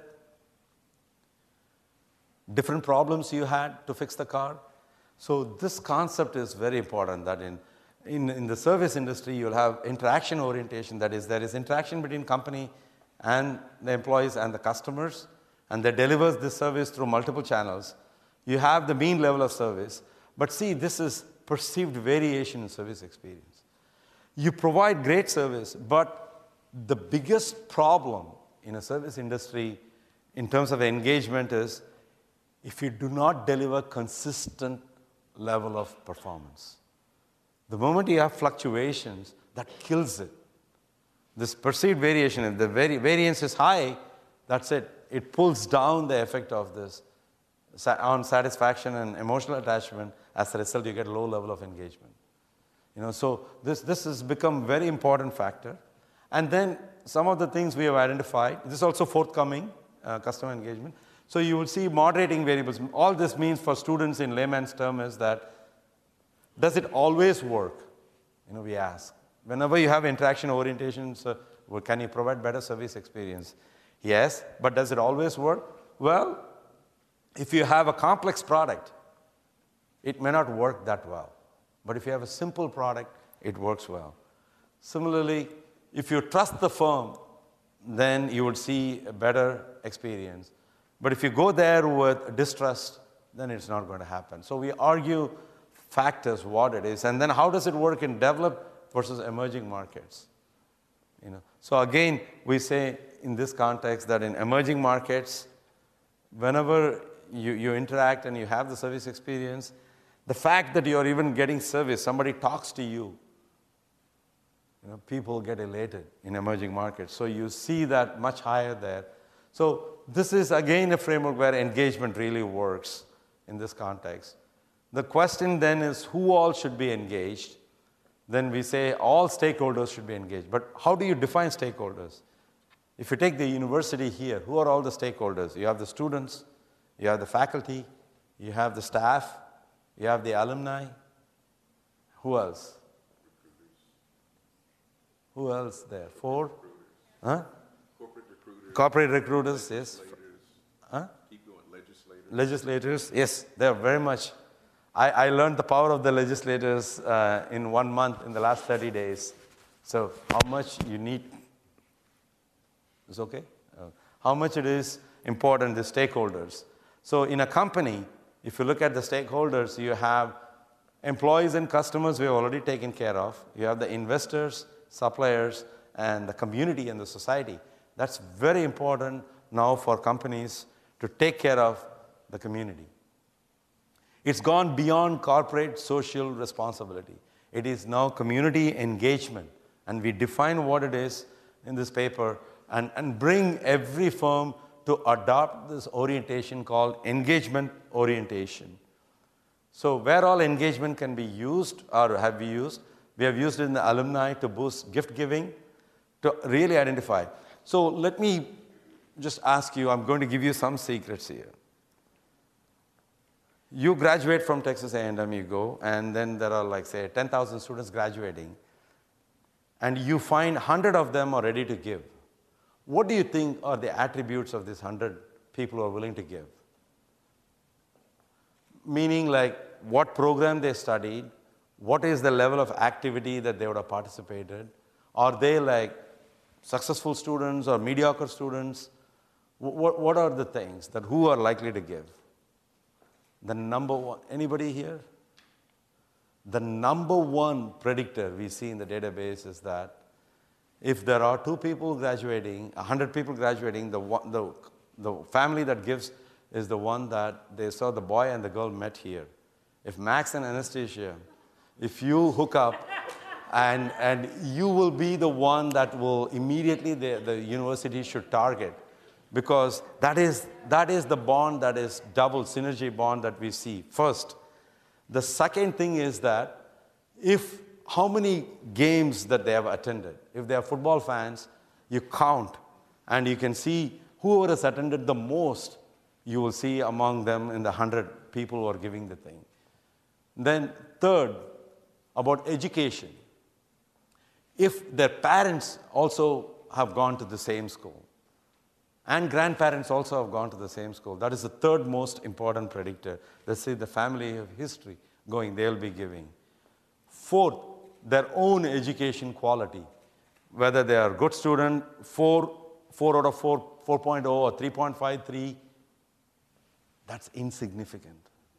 Different problems you had to fix the car. So this concept is very important, that in, in, in the service industry you'll have interaction orientation. That is, there is interaction between company and the employees and the customers, and they delivers this service through multiple channels. You have the mean level of service, but see, this is perceived variation in service experience. You provide great service, but the biggest problem in a service industry in terms of engagement is if you do not deliver consistent level of performance. The moment you have fluctuations, that kills it. This perceived variation, if the vari variance is high, that's it. It pulls down the effect of this on satisfaction and emotional attachment. As a result, you get low level of engagement. You know, so this, this has become very important factor. And then some of the things we have identified, this is also forthcoming, uh, customer engagement. So you will see moderating variables. All this means for students in layman's term is that, does it always work? You know, we ask. Whenever you have interaction orientations, uh, well, can you provide better service experience? Yes, but does it always work? Well, if you have a complex product, it may not work that well. But if you have a simple product, it works well. Similarly, if you trust the firm, then you will see a better experience. But if you go there with distrust, then it's not going to happen. So we argue factors, what it is, and then how does it work in developed versus emerging markets. You know, so again, we say in this context that in emerging markets, whenever you, you interact and you have the service experience, the fact that you're even getting service, somebody talks to you, you know, people get elated in emerging markets. So you see that much higher there. So this is again a framework where engagement really works in this context. The question then is who all should be engaged. then we say all stakeholders should be engaged. But how do you define stakeholders? If you take the university here, who are all the stakeholders? You have the students, you have the faculty, you have the staff, you have the alumni. Who else? Who else there? Four? Huh? Corporate recruiters. Corporate recruiters, yes. Legislators. Huh? Keep going. Legislators. Legislators, yes, they're very much. I, I learned the power of the legislators uh, in one month, in the last thirty days. So how much you need, is okay? Uh, how much it is important, the stakeholders. So in a company, if you look at the stakeholders, you have employees and customers we have already taken care of. You have the investors, suppliers, and the community and the society. That's very important now for companies to take care of the community. It's gone beyond corporate social responsibility. It is now community engagement. And we define what it is in this paper and, and bring every firm to adopt this orientation called engagement orientation. So where all engagement can be used or have we used, we have used it in the alumni to boost gift giving, to really identify. So let me just ask you, I'm going to give you some secrets here. You graduate from Texas A and M, you go, and then there are like, say, ten thousand students graduating, and you find one hundred of them are ready to give. What do you think are the attributes of these one hundred people who are willing to give? Meaning like what program they studied, what is the level of activity that they would have participated? Are they like successful students or mediocre students? What, what are the things that who are likely to give? The number one, anybody here? The number one predictor we see in the database is that if there are two people graduating, one hundred people graduating, the, one, the, the family that gives is the one that they saw the boy and the girl met here. If Max and Anastasia, if you hook up, and, and you will be the one that will immediately the, the university should target, because that is, that is the bond that is double synergy bond that we see. First, the second thing is that if how many games that they have attended. If they are football fans, you count, and you can see whoever has attended the most, you will see among them in the one hundred people who are giving the thing. Then third, about education. If their parents also have gone to the same school, and grandparents also have gone to the same school, that is the third most important predictor. Let's say the family of history going, they'll be giving. Fourth, their own education quality. Whether they are a good student, four, four out of four, four point oh or three point five three, that's insignificant.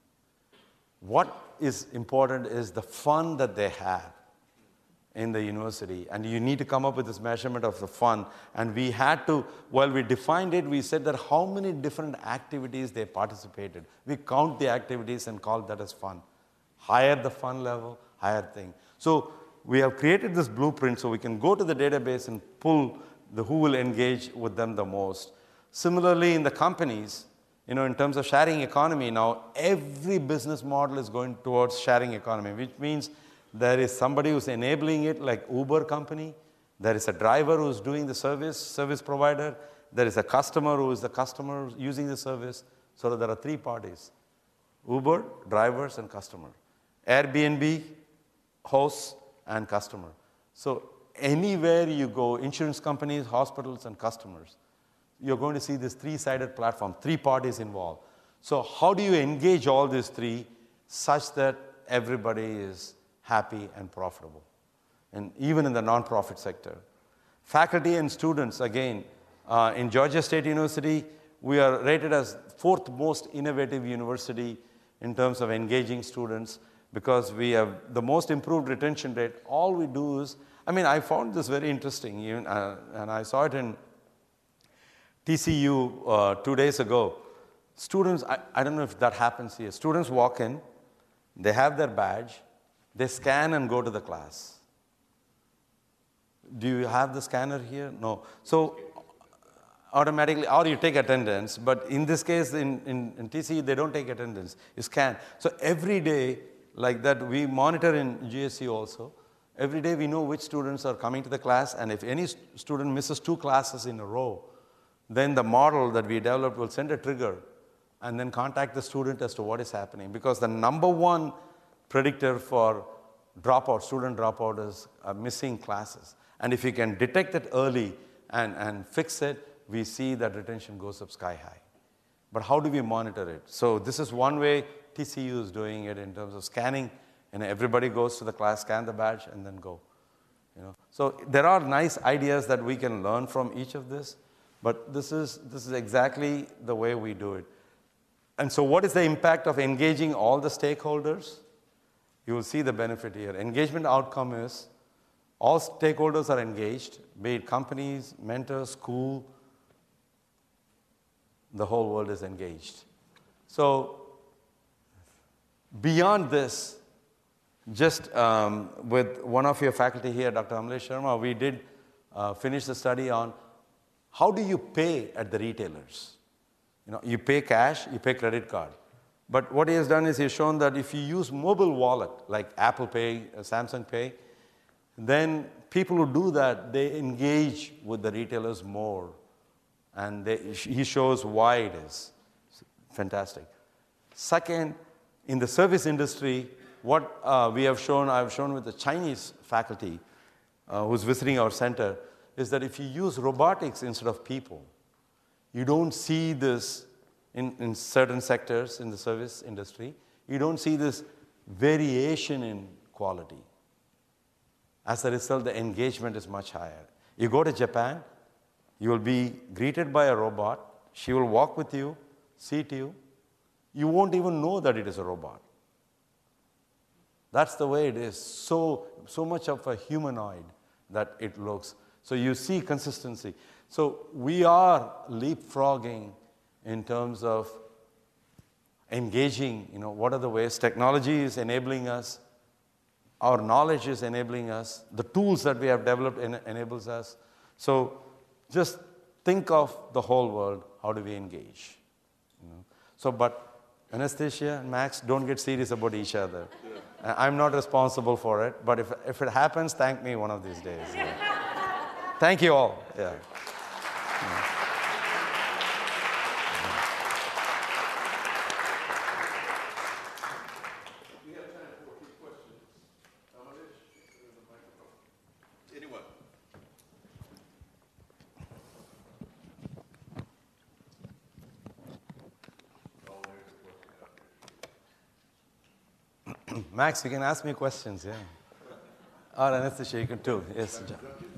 What is important is the fun that they have in the university, and you need to come up with this measurement of the fun. And we had to, while we defined it, we said that how many different activities they participated. We count the activities and call that as fun. Higher the fun level, higher thing. So we have created this blueprint so we can go to the database and pull the who will engage with them the most. Similarly, in the companies, you know, in terms of sharing economy now, every business model is going towards sharing economy, which means there is somebody who's enabling it, like Uber company. There is a driver who's doing the service, service provider. There is a customer who is the customer using the service. So there are three parties: Uber, drivers, and customer. Airbnb, hosts, and customer. So anywhere you go, insurance companies, hospitals, and customers, you're going to see this three-sided platform, three parties involved. So how do you engage all these three such that everybody is happy and profitable? And even in the nonprofit sector. Faculty and students, again, uh, in Georgia State University, we are rated as fourth most innovative university in terms of engaging students because we have the most improved retention rate. All we do is, I mean, I found this very interesting, even, uh, and I saw it in T C U uh, two days ago. Students, I, I don't know if that happens here. Students walk in, they have their badge, they scan and go to the class. Do you have the scanner here? No. So automatically, or you take attendance, but in this case, in, in, in T C U, they don't take attendance. You scan. So every day, like that, we monitor in G S U also. Every day we know which students are coming to the class, and if any st- student misses two classes in a row, then the model that we developed will send a trigger and then contact the student as to what is happening. Because the number one predictor for dropout, student dropout, is uh, missing classes. And if you can detect it early and, and fix it, we see that retention goes up sky high. But how do we monitor it? So this is one way T C U is doing it in terms of scanning. And everybody goes to the class, scan the badge, and then go. You know? So there are nice ideas that we can learn from each of this, but this is, this is exactly the way we do it. And so what is the impact of engaging all the stakeholders? You will see the benefit here. Engagement outcome is all stakeholders are engaged, be it companies, mentors, school, the whole world is engaged. So beyond this, just um, with one of your faculty here, Doctor Amlesh Sharma, we did uh, finish the study on how do you pay at the retailers. You know, you pay cash, you pay credit card. But what he has done is he's shown that if you use mobile wallet, like Apple Pay, uh, Samsung Pay, then people who do that, they engage with the retailers more. And they, he shows why it is fantastic. Second, in the service industry, what uh, we have shown, I've shown with the Chinese faculty uh, who's visiting our center, is that if you use robotics instead of people, you don't see this in, in certain sectors in the service industry, you don't see this variation in quality. As a result, the engagement is much higher. You go to Japan, you will be greeted by a robot, she will walk with you, seat you, you won't even know that it is a robot. That's the way it is, so, so much of a humanoid that it looks. So you see consistency. So we are leapfrogging in terms of engaging, you know, what are the ways technology is enabling us, our knowledge is enabling us, the tools that we have developed en- enables us. So just think of the whole world, how do we engage? You know? So, but Anastasia and Max, don't get serious about each other. Yeah. I'm not responsible for it, but if, if it happens, thank me one of these days. Yeah. Thank you all. Yeah. Yeah. We have time for a few questions. Amalesh, the microphone. Anyone? Max, you can ask me questions, yeah. Or Anastasia, you can too. Yes, John.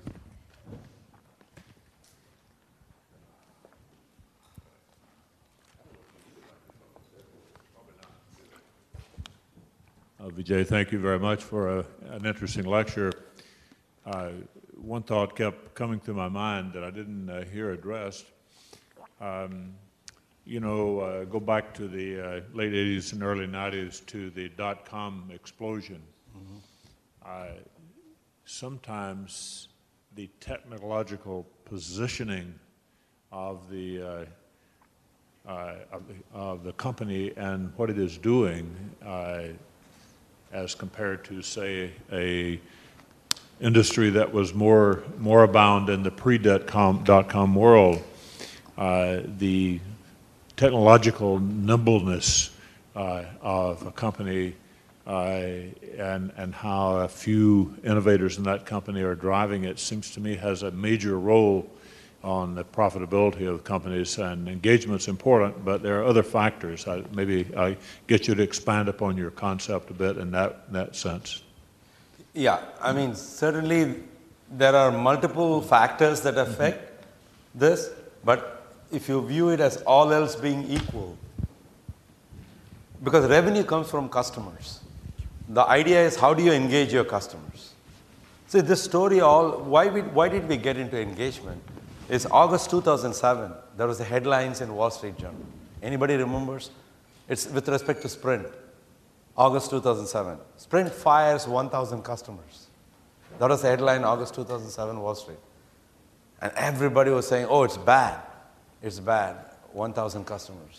Uh, Vijay, thank you very much for a, an interesting lecture. Uh, one thought kept coming through my mind that I didn't uh, hear addressed. Um, you know, uh, go back to the uh, late eighties and early nineties to the dot-com explosion. Mm-hmm. uh, sometimes the technological positioning of the, uh, uh, of the, of the company and what it is doing uh, as compared to, say, a industry that was more more abound in the pre-dot-com dot-com world, uh, the technological nimbleness uh, of a company uh, and and how a few innovators in that company are driving it seems to me has a major role on the profitability of companies, and engagement's important, but there are other factors. I, maybe I get you to expand upon your concept a bit in that, in that sense. Yeah, I mean, certainly there are multiple factors that affect mm-hmm. this, but if you view it as all else being equal, because revenue comes from customers. The idea is how do you engage your customers? See, this story all, why, we, why did we get into engagement? It's August two thousand seven. There was the headlines in Wall Street Journal. Anybody remembers? It's with respect to Sprint. August two thousand seven. Sprint fires one thousand customers. That was the headline, August two thousand seven, Wall Street. And everybody was saying, oh, it's bad. It's bad. one thousand customers.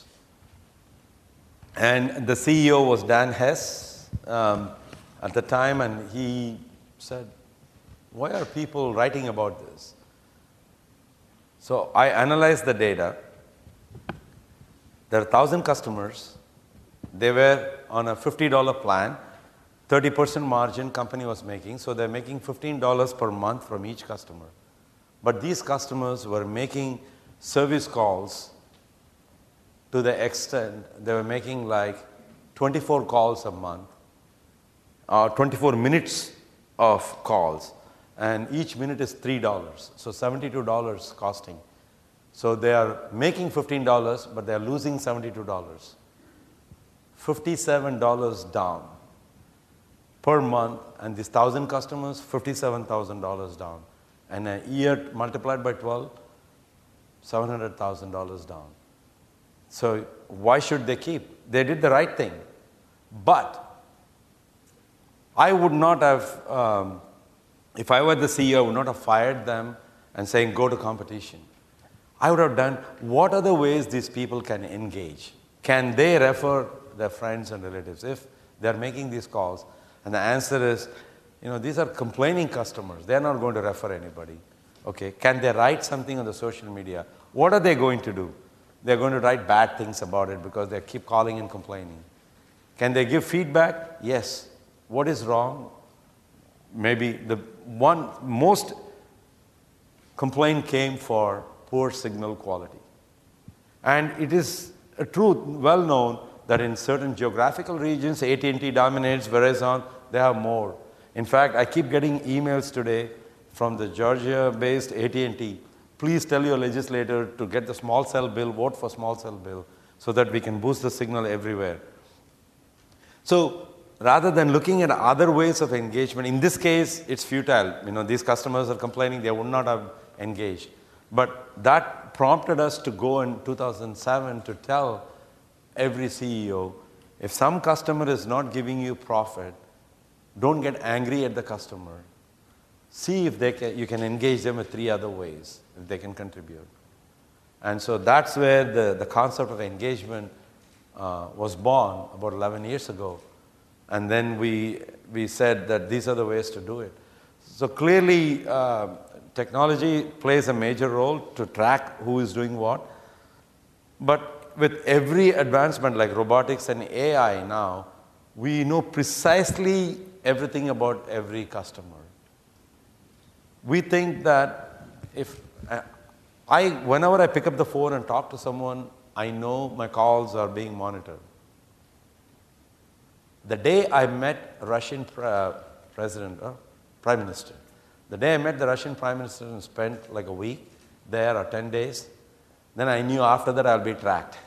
And the C E O was Dan Hess um, at the time, and he said, why are people writing about this? So I analyzed the data. There are one thousand customers. They were on a fifty dollar plan, thirty percent margin company was making, so they're making fifteen dollars per month from each customer. But these customers were making service calls to the extent they were making like twenty-four calls a month, or twenty-four minutes of calls, and each minute is three dollars, so seventy-two dollars costing. So they are making fifteen dollars, but they are losing seventy-two dollars. fifty-seven dollars down per month, and these one thousand customers, fifty-seven thousand dollars down. And a year multiplied by twelve, seven hundred thousand dollars down. So why should they keep? They did the right thing. But I would not have, um, if I were the C E O, I would not have fired them and saying, go to competition. I would have done, what are the ways these people can engage? Can they refer their friends and relatives if they're making these calls? And the answer is, you know, these are complaining customers. They're not going to refer anybody. Okay, can they write something on the social media? What are they going to do? They're going to write bad things about it because they keep calling and complaining. Can they give feedback? Yes. What is wrong? Maybe the one most complaint came for poor signal quality. And it is a truth well known that in certain geographical regions, A T and T dominates, Verizon, they have more. In fact, I keep getting emails today from the Georgia-based A T and T. Please tell your legislator to get the small cell bill, vote for small cell bill, so that we can boost the signal everywhere. So rather than looking at other ways of engagement, in this case, it's futile. You know, these customers are complaining they would not have engaged. But that prompted us to go in two thousand seven to tell every C E O, if some customer is not giving you profit, don't get angry at the customer. See if they can, you can engage them with three other ways, if they can contribute. And so that's where the, the concept of engagement uh, was born about eleven years ago. And then we, we said that these are the ways to do it. So clearly, uh, technology plays a major role to track who is doing what. But with every advancement like robotics and A I now, we know precisely everything about every customer. We think that if uh, I, whenever I pick up the phone and talk to someone, I know my calls are being monitored. The day I met Russian uh, president, uh, prime minister, the day I met the Russian prime minister and spent like a week there or ten days, then I knew after that I'll be tracked.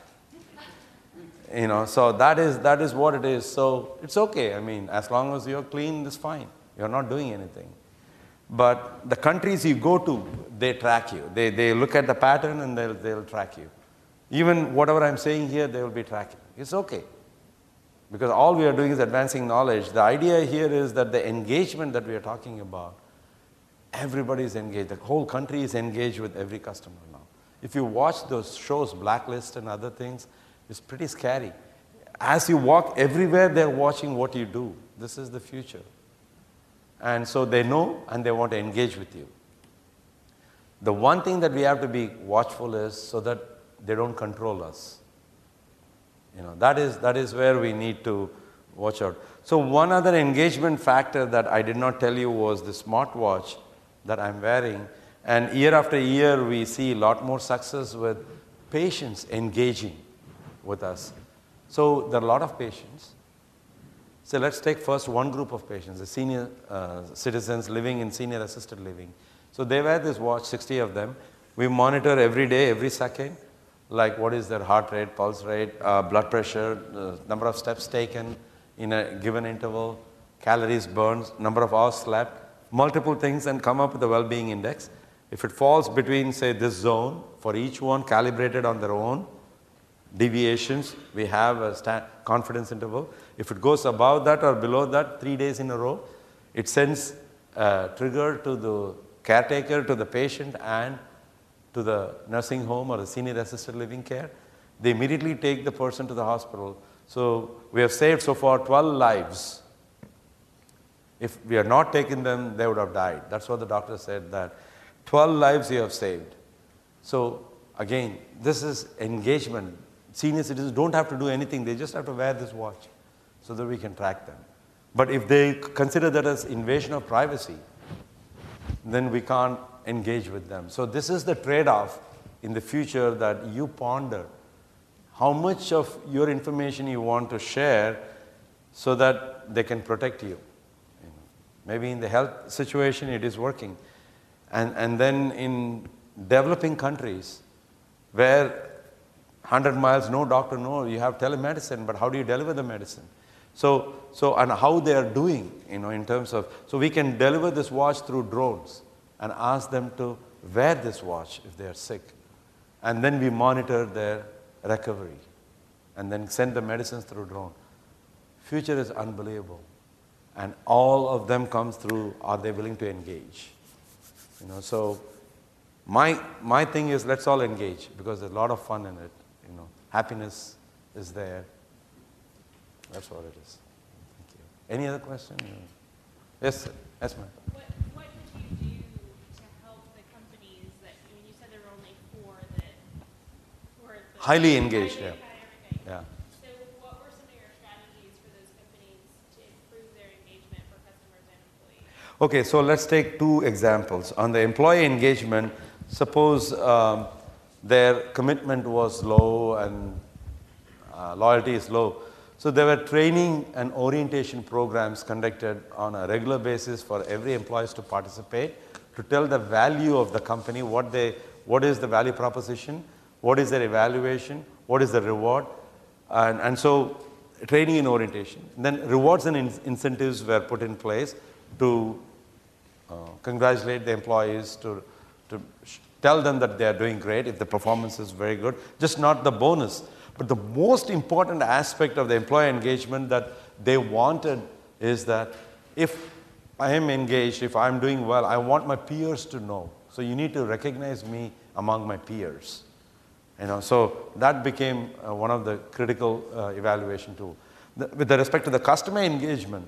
You know, so that is, that is what it is. So it's okay. I mean, as long as you're clean, it's fine. You're not doing anything. But the countries you go to, they track you. They, they look at the pattern and they'll, they'll track you. Even whatever I'm saying here, they will be tracking. It's okay. Because all we are doing is advancing knowledge. The idea here is that the engagement that we are talking about, everybody is engaged. The whole country is engaged with every customer now. If you watch those shows, Blacklist and other things, it's pretty scary. As you walk everywhere, they're watching what you do. This is the future. And so they know and they want to engage with you. The one thing that we have to be watchful is so that they don't control us. You know, that is, that is where we need to watch out. So one other engagement factor that I did not tell you was the smartwatch that I'm wearing. And year after year, we see a lot more success with patients engaging with us. So there are a lot of patients. So let's take first one group of patients, the senior uh, citizens living in senior assisted living. So they wear this watch, sixty of them. We monitor every day, every second, like what is their heart rate, pulse rate, uh, blood pressure, uh, number of steps taken in a given interval, calories burned, number of hours slept, multiple things, and come up with a well-being index. If it falls between, say, this zone, for each one calibrated on their own, deviations, we have a sta- confidence interval. If it goes above that or below that, three days in a row, it sends a trigger to the caretaker, to the patient, and to the nursing home or the senior assisted living care. They immediately take the person to the hospital. So we have saved so far twelve lives If we had not taken them, they would have died. That's what the doctor said, that twelve lives you have saved. So again, this is engagement. Senior citizens don't have to do anything. They just have to wear this watch so that we can track them. But if they consider that as invasion of privacy, then we can't engage with them. So this is the trade-off in the future that you ponder. How much of your information you want to share so that they can protect you. Maybe in the health situation it is working. And, and then in developing countries where one hundred miles, no doctor, no, you have telemedicine, but how do you deliver the medicine? So, so and how they are doing, you know, in terms of, so we can deliver this watch through drones and ask them to wear this watch if they are sick. And then we monitor their recovery and then send the medicines through drone. Future is unbelievable. And all of them comes through, are they willing to engage? You know, so my, my thing is let's all engage because there's a lot of fun in it. You know, happiness is there. That's what it is. Thank you. Any other question? Yes, sir. Yes, ma'am. What, what did you do to help the companies that, I mean, you said there were only four that were the Highly engaged, highly, yeah. highly, Yeah. So what were some of your strategies for those companies to improve their engagement for customers and employees? Okay, so let's take two examples. On the employee engagement, suppose um, their commitment was low and uh, loyalty is low. So there were training and orientation programs conducted on a regular basis for every employee to participate, to tell the value of the company, what they, what is the value proposition, what is their evaluation, what is the reward, and, and so training and orientation. Then rewards and in incentives were put in place to uh, congratulate the employees, to, to tell them that they are doing great if the performance is very good, just not the bonus. But the most important aspect of the employee engagement that they wanted is that if I am engaged, if I'm doing well, I want my peers to know. So you need to recognize me among my peers. You know, so that became uh, one of the critical uh, evaluation tools. With the respect to the customer engagement,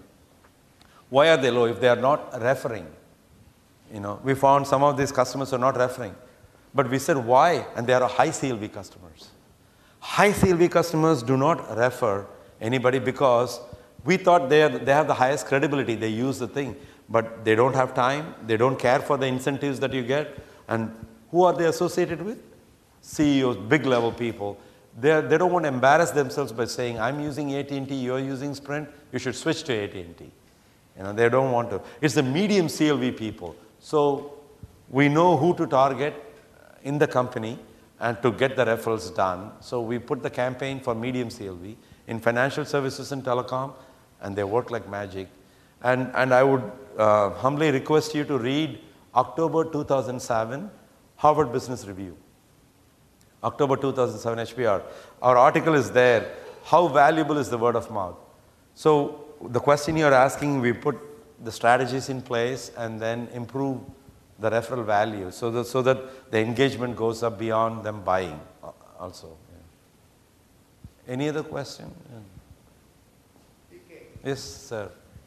why are they low? If they are not referring, you know, we found some of these customers are not referring. But we said why? And they are high C L V customers. High C L V customers do not refer anybody because we thought they, are, they have the highest credibility. They use the thing, but they don't have time. They don't care for the incentives that you get. And who are they associated with? C E Os, big level people. They're, they don't want to embarrass themselves by saying, I'm using A T and T, you're using Sprint, you should switch to A T and T. You know, they don't want to. It's the medium C L V people. So we know who to target in the company and to get the referrals done. So we put the campaign for medium C L V in financial services and telecom, and they work like magic. And, and I would uh, humbly request you to read October two thousand seven, Harvard Business Review. October two thousand seven, H B R. Our article is there. How valuable is the word of mouth? So the question you're asking, we put the strategies in place and then improve the referral value so that, so that the engagement goes up beyond them buying also. Yeah. Any other question? Yeah. Yes, sir.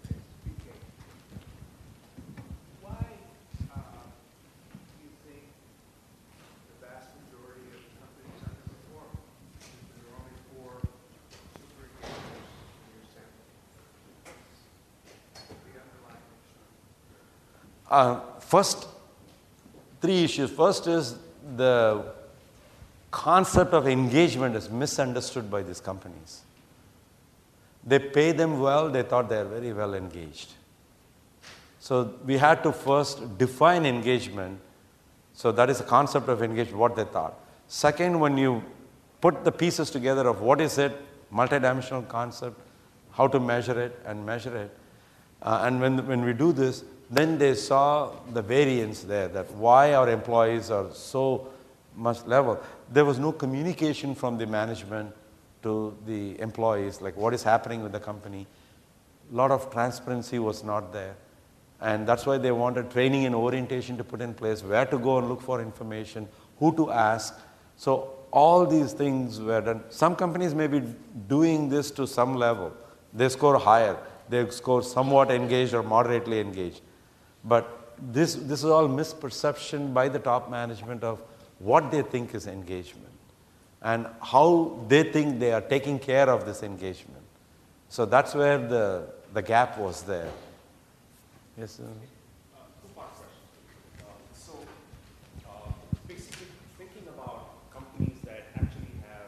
Why uh, do you think the vast majority of companies underperform? There are only four super engagers in your sample. The underlying issue. Uh, first, three issues. First is the concept of engagement is misunderstood by these companies. They pay them well, they thought they are very well engaged. So we had to first define engagement. So that is the concept of engagement, what they thought. Second, when you put the pieces together of what is it, multidimensional concept, how to measure it and measure it. Uh, and when, when we do this, then they saw the variance there, that why our employees are so much level. There was no communication from the management to the employees, like what is happening with the company. A lot of transparency was not there. And that's why they wanted training and orientation to put in place, where to go and look for information, who to ask. So all these things were done. Some companies may be doing this to some level. They score higher. they score somewhat engaged or moderately engaged. But this, this is all misperception by the top management of what they think is engagement and how they think they are taking care of this engagement. So that's where the, the gap was there. Yes, sir? Uh, two-part question. Uh, so, uh, basically, thinking about companies that actually have,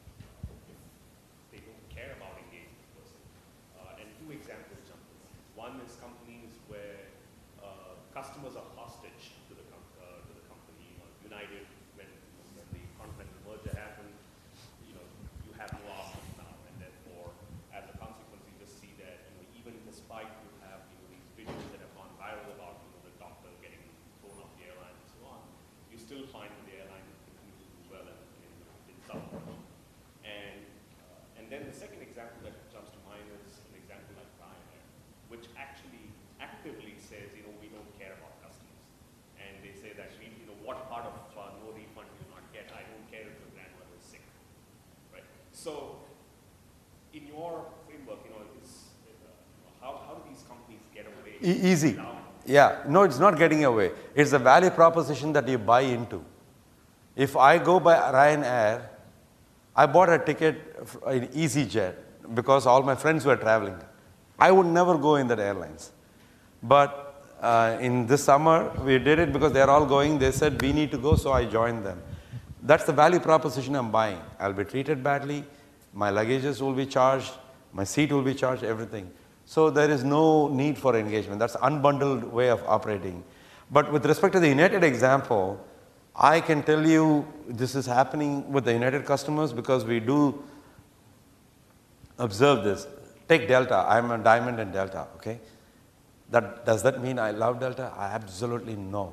if they don't care about engagement per se, uh, and two examples jump in. One is companies where uh, customers are hostage to the, com- uh, to the company. You know, United, when, when the Continental merger happened, you know, you have no options now, and therefore, as a consequence, you just see that, you know, even despite you have, you know, these videos that have gone viral about, you know, the doctor getting thrown off the airline and so on, you still find that the airline continues to do well in, in, in South. And, uh, and then the second example that comes to mind is an example like Ryanair, which actually actively says, you know, we don't care about customers. And they say that, we, you know, what part of uh, no refund do you not get? I don't care if your grandmother is sick, right? So, in your framework, you know, is, uh, how, how do these companies get away? E- easy. without- Yeah, no, it's not getting away. It's a value proposition that you buy into. If I go by Ryanair, I bought a ticket in EasyJet because all my friends were traveling. I would never go in that airlines. But uh, in this summer, we did it because they're all going. They said, we need to go, so I joined them. That's the value proposition I'm buying. I'll be treated badly. My luggages will be charged. My seat will be charged, everything. So there is no need for engagement. That's an unbundled way of operating. But with respect to the United example, I can tell you this is happening with the United customers because we do observe this. Take Delta. I'm a diamond in Delta, okay? That, does that mean I love Delta? I absolutely no.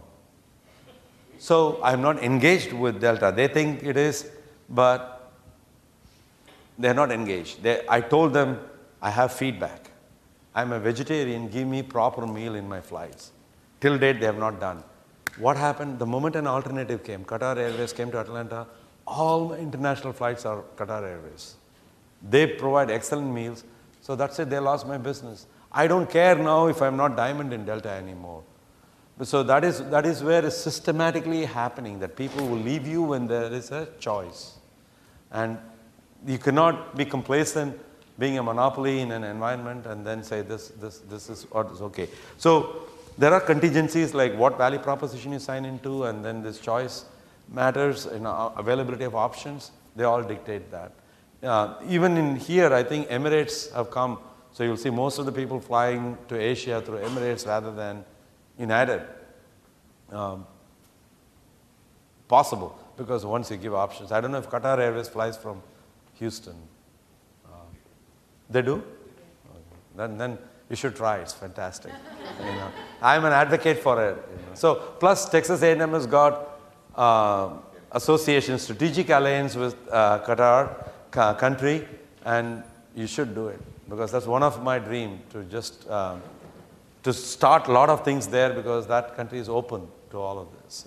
So I'm not engaged with Delta. They think it is, but they're not engaged. They, I told them I have feedback. I'm a vegetarian, give me proper meal in my flights. Till date, they have not done. What happened? The moment an alternative came, Qatar Airways came to Atlanta, all my international flights are Qatar Airways. They provide excellent meals, so that's it, they lost my business. I don't care now if I'm not diamond in Delta anymore. So that is, that is where it's systematically happening, that people will leave you when there is a choice. And you cannot be complacent being a monopoly in an environment and then say this, this, this is what is okay. So there are contingencies like what value proposition you sign into, and then this choice matters, you know, availability of options, they all dictate that. Uh, even in here, I think Emirates have come, so you'll see most of the people flying to Asia through Emirates rather than United. Um, possible, because once you give options. I don't know if Qatar Airways flies from Houston. They do? Okay. Then, then you should try. It's fantastic. You know, I'm an advocate for it. You know. So, plus Texas A and M has got uh, association, strategic alliance with uh, Qatar uh, country, and you should do it because that's one of my dreams to just um, to start a lot of things there because that country is open to all of this.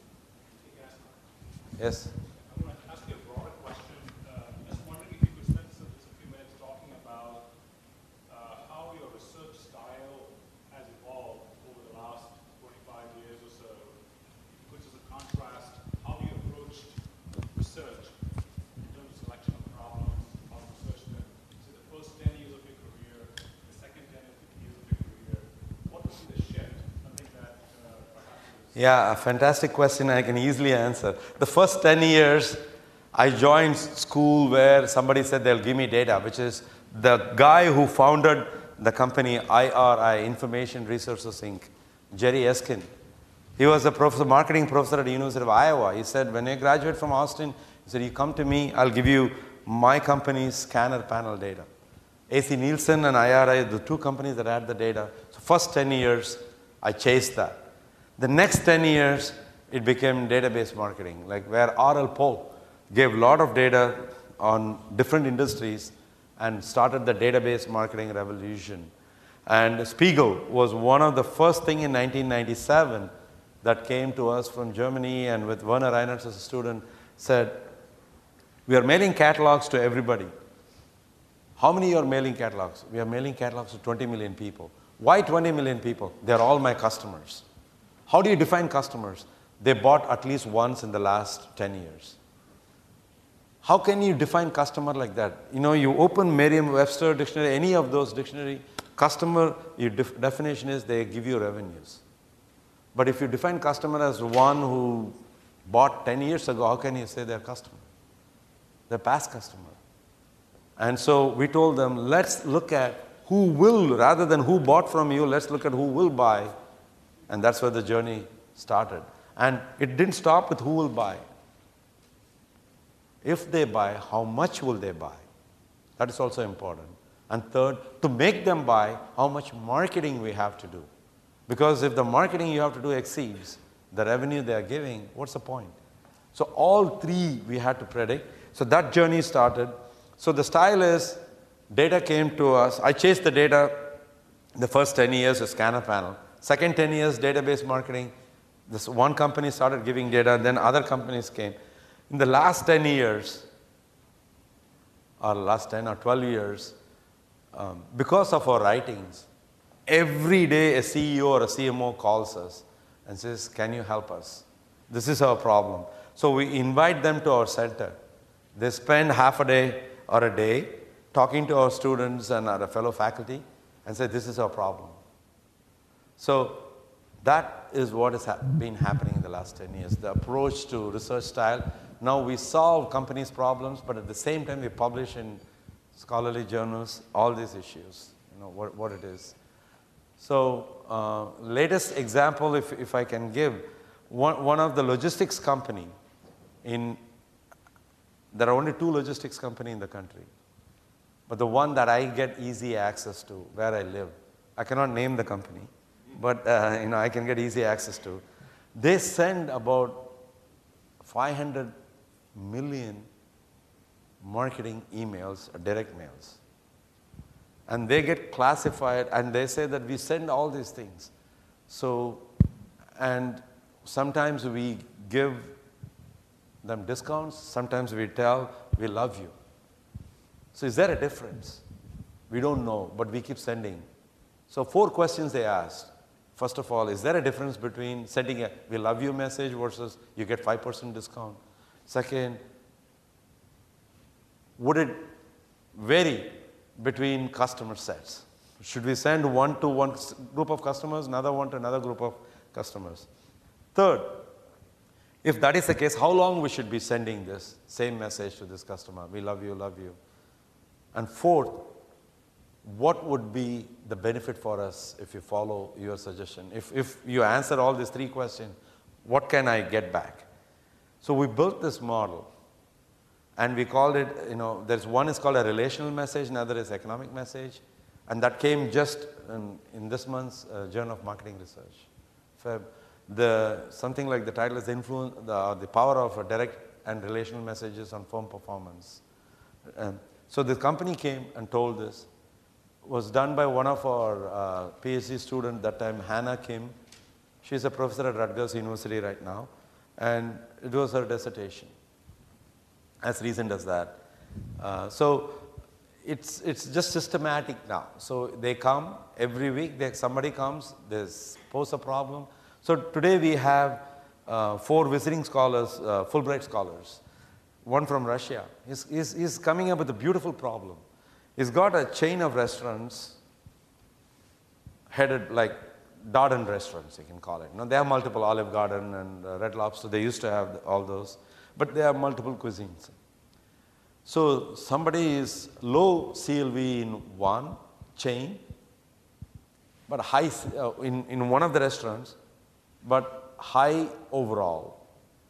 Yes. I'm going to ask you a broader question. Uh, just wondering if you could spend some, just a few minutes talking about uh, how your research style has evolved over the last twenty-five years or so. Which is a contrast, how you approached research in terms of selection of problems, how you researched them. So the first ten years of your career, the second ten years of your career, what was the shift? Something that uh, perhaps is Yeah, a fantastic question I can easily answer. The first ten years, I joined school where somebody said they'll give me data, which is the guy who founded the company I R I, Information Resources Incorporated, Jerry Eskin. He was a professor, marketing professor at the University of Iowa. He said, when you graduate from Austin, he said, you come to me, I'll give you my company's scanner panel data. A C Nielsen and I R I, the two companies that had the data. So first ten years, I chased that. The next ten years, it became database marketing, like where R L Pohl gave a lot of data on different industries and started the database marketing revolution. And Spiegel was one of the first thing in nineteen ninety-seven that came to us from Germany, and with Werner Reinhardt as a student, said, we are mailing catalogs to everybody. How many are mailing catalogs? We are mailing catalogs to twenty million people. Why twenty million people? They're all my customers. How do you define customers? They bought at least once in the last ten years. How can you define customer like that? You know, you open Merriam-Webster dictionary, any of those dictionary, customer, your def definition is they give you revenues. But if you define customer as one who bought ten years ago, how can you say they're customer? They're past customer. And so we told them, let's look at who will, rather than who bought from you, let's look at who will buy. And that's where the journey started. And it didn't stop with who will buy. If they buy, how much will they buy? That is also important. And third, to make them buy, how much marketing we have to do. Because if the marketing you have to do exceeds the revenue they are giving, what's the point? So all three we had to predict. So that journey started. So the style is, data came to us. I chased the data the first ten years with Scanner Panel. Second ten years, database marketing. This one company started giving data, then other companies came. In the last ten years, or last ten or twelve years, um, because of our writings, every day a C E O or a C M O calls us and says, can you help us? This is our problem. So we invite them to our center. They spend half a day or a day talking to our students and our fellow faculty and say, this is our problem. So that is what has ha been happening in the last ten years, the approach to research style. Now we solve companies' problems, but at the same time we publish in scholarly journals all these issues, you know, what, what it is. So uh, latest example, if, if I can give, one, one of the logistics company in, there are only two logistics company in the country, but the one that I get easy access to where I live, I cannot name the company, but uh, you know, I can get easy access to. They send about five hundred million marketing emails, direct mails. And they get classified, and they say that we send all these things. So, and sometimes we give them discounts, sometimes we tell, we love you. So is there a difference? We don't know, but we keep sending. So four questions they asked. First of all, is there a difference between sending a we love you message versus you get five percent discount? Second, would it vary between customer sets? Should we send one to one group of customers, another one to another group of customers? Third, if that is the case, how long we should be sending this same message to this customer? We love you, love you. And fourth, what would be the benefit for us if you follow your suggestion? If, if you answer all these three questions, what can I get back? So we built this model, and we called it, you know, there's one is called a relational message, another is economic message, and that came just in, in this month's uh, Journal of Marketing Research. Feb. The, something like the title is influence, the, the power of a direct and relational messages on firm performance. Um, so the company came and told this. Was done by one of our uh, PhD students that time, Hannah Kim. She's a professor at Rutgers University right now, and it was her dissertation, as recent as that. Uh, so it's, it's just systematic now. So they come every week, they, somebody comes, they pose a problem. So today we have uh, four visiting scholars, uh, Fulbright scholars, one from Russia. He's, he's, he's coming up with a beautiful problem. He's got a chain of restaurants headed like Darden restaurants, you can call it. You know, they have multiple, Olive Garden and uh, Red Lobster. They used to have all those, but they have multiple cuisines. So somebody is low C L V in one chain, but high uh, in, in one of the restaurants, but high overall.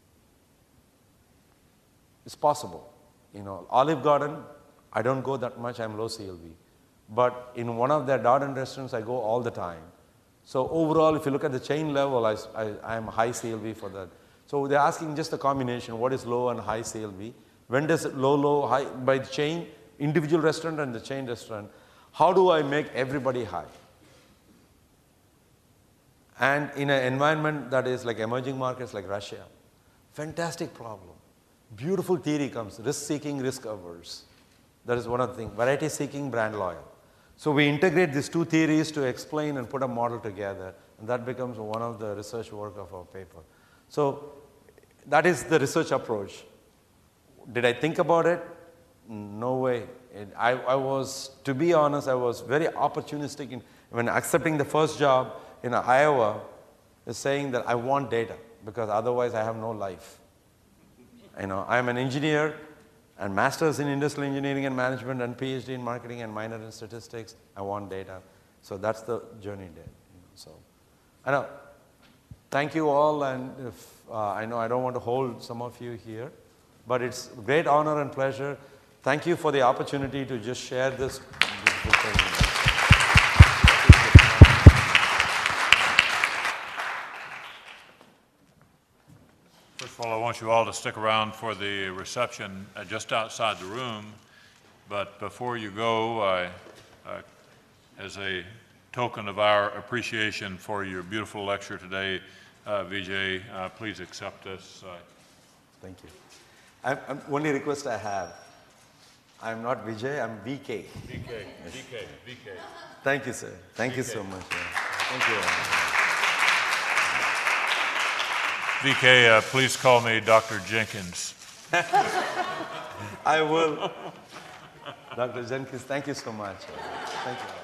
It's possible. You know, Olive Garden, I don't go that much, I'm low C L V. But in one of their Darden restaurants, I go all the time. So overall, if you look at the chain level, I, I, I'm high C L V for that. So they're asking just a combination, what is low and high C L V? When does it low, low, high, by the chain, individual restaurant and the chain restaurant, how do I make everybody high? And in an environment that is like emerging markets like Russia, fantastic problem. Beautiful theory comes, risk-seeking, risk-averse. That is one of the things. Variety seeking, brand loyal. So we integrate these two theories to explain and put a model together, and that becomes one of the research work of our paper. So that is the research approach. Did I think about it? No way. It, I, I was, to be honest, I was very opportunistic in when accepting the first job in Iowa, is saying that I want data because otherwise I have no life. You know, I'm an engineer and master's in industrial engineering and management and PhD in marketing and minor in statistics. I want data. So that's the journey there. You know, so I know. Thank you all, and if uh, I know I don't want to hold some of you here, but it's a great honor and pleasure. Thank you for the opportunity to just share this beautiful thing. First of all, I want you all to stick around for the reception uh, just outside the room. But before you go, I, uh, as a token of our appreciation for your beautiful lecture today, uh, Vijay, uh, please accept this. Uh, Thank you. I'm, I'm, only request I have, I'm not Vijay, I'm V K. V K, V K, V K. Thank you, sir. Thank V K. you so much. Yeah. Thank you. V K, uh, please call me Doctor Jenkins. I will. Doctor Jenkins, thank you so much. Thank you.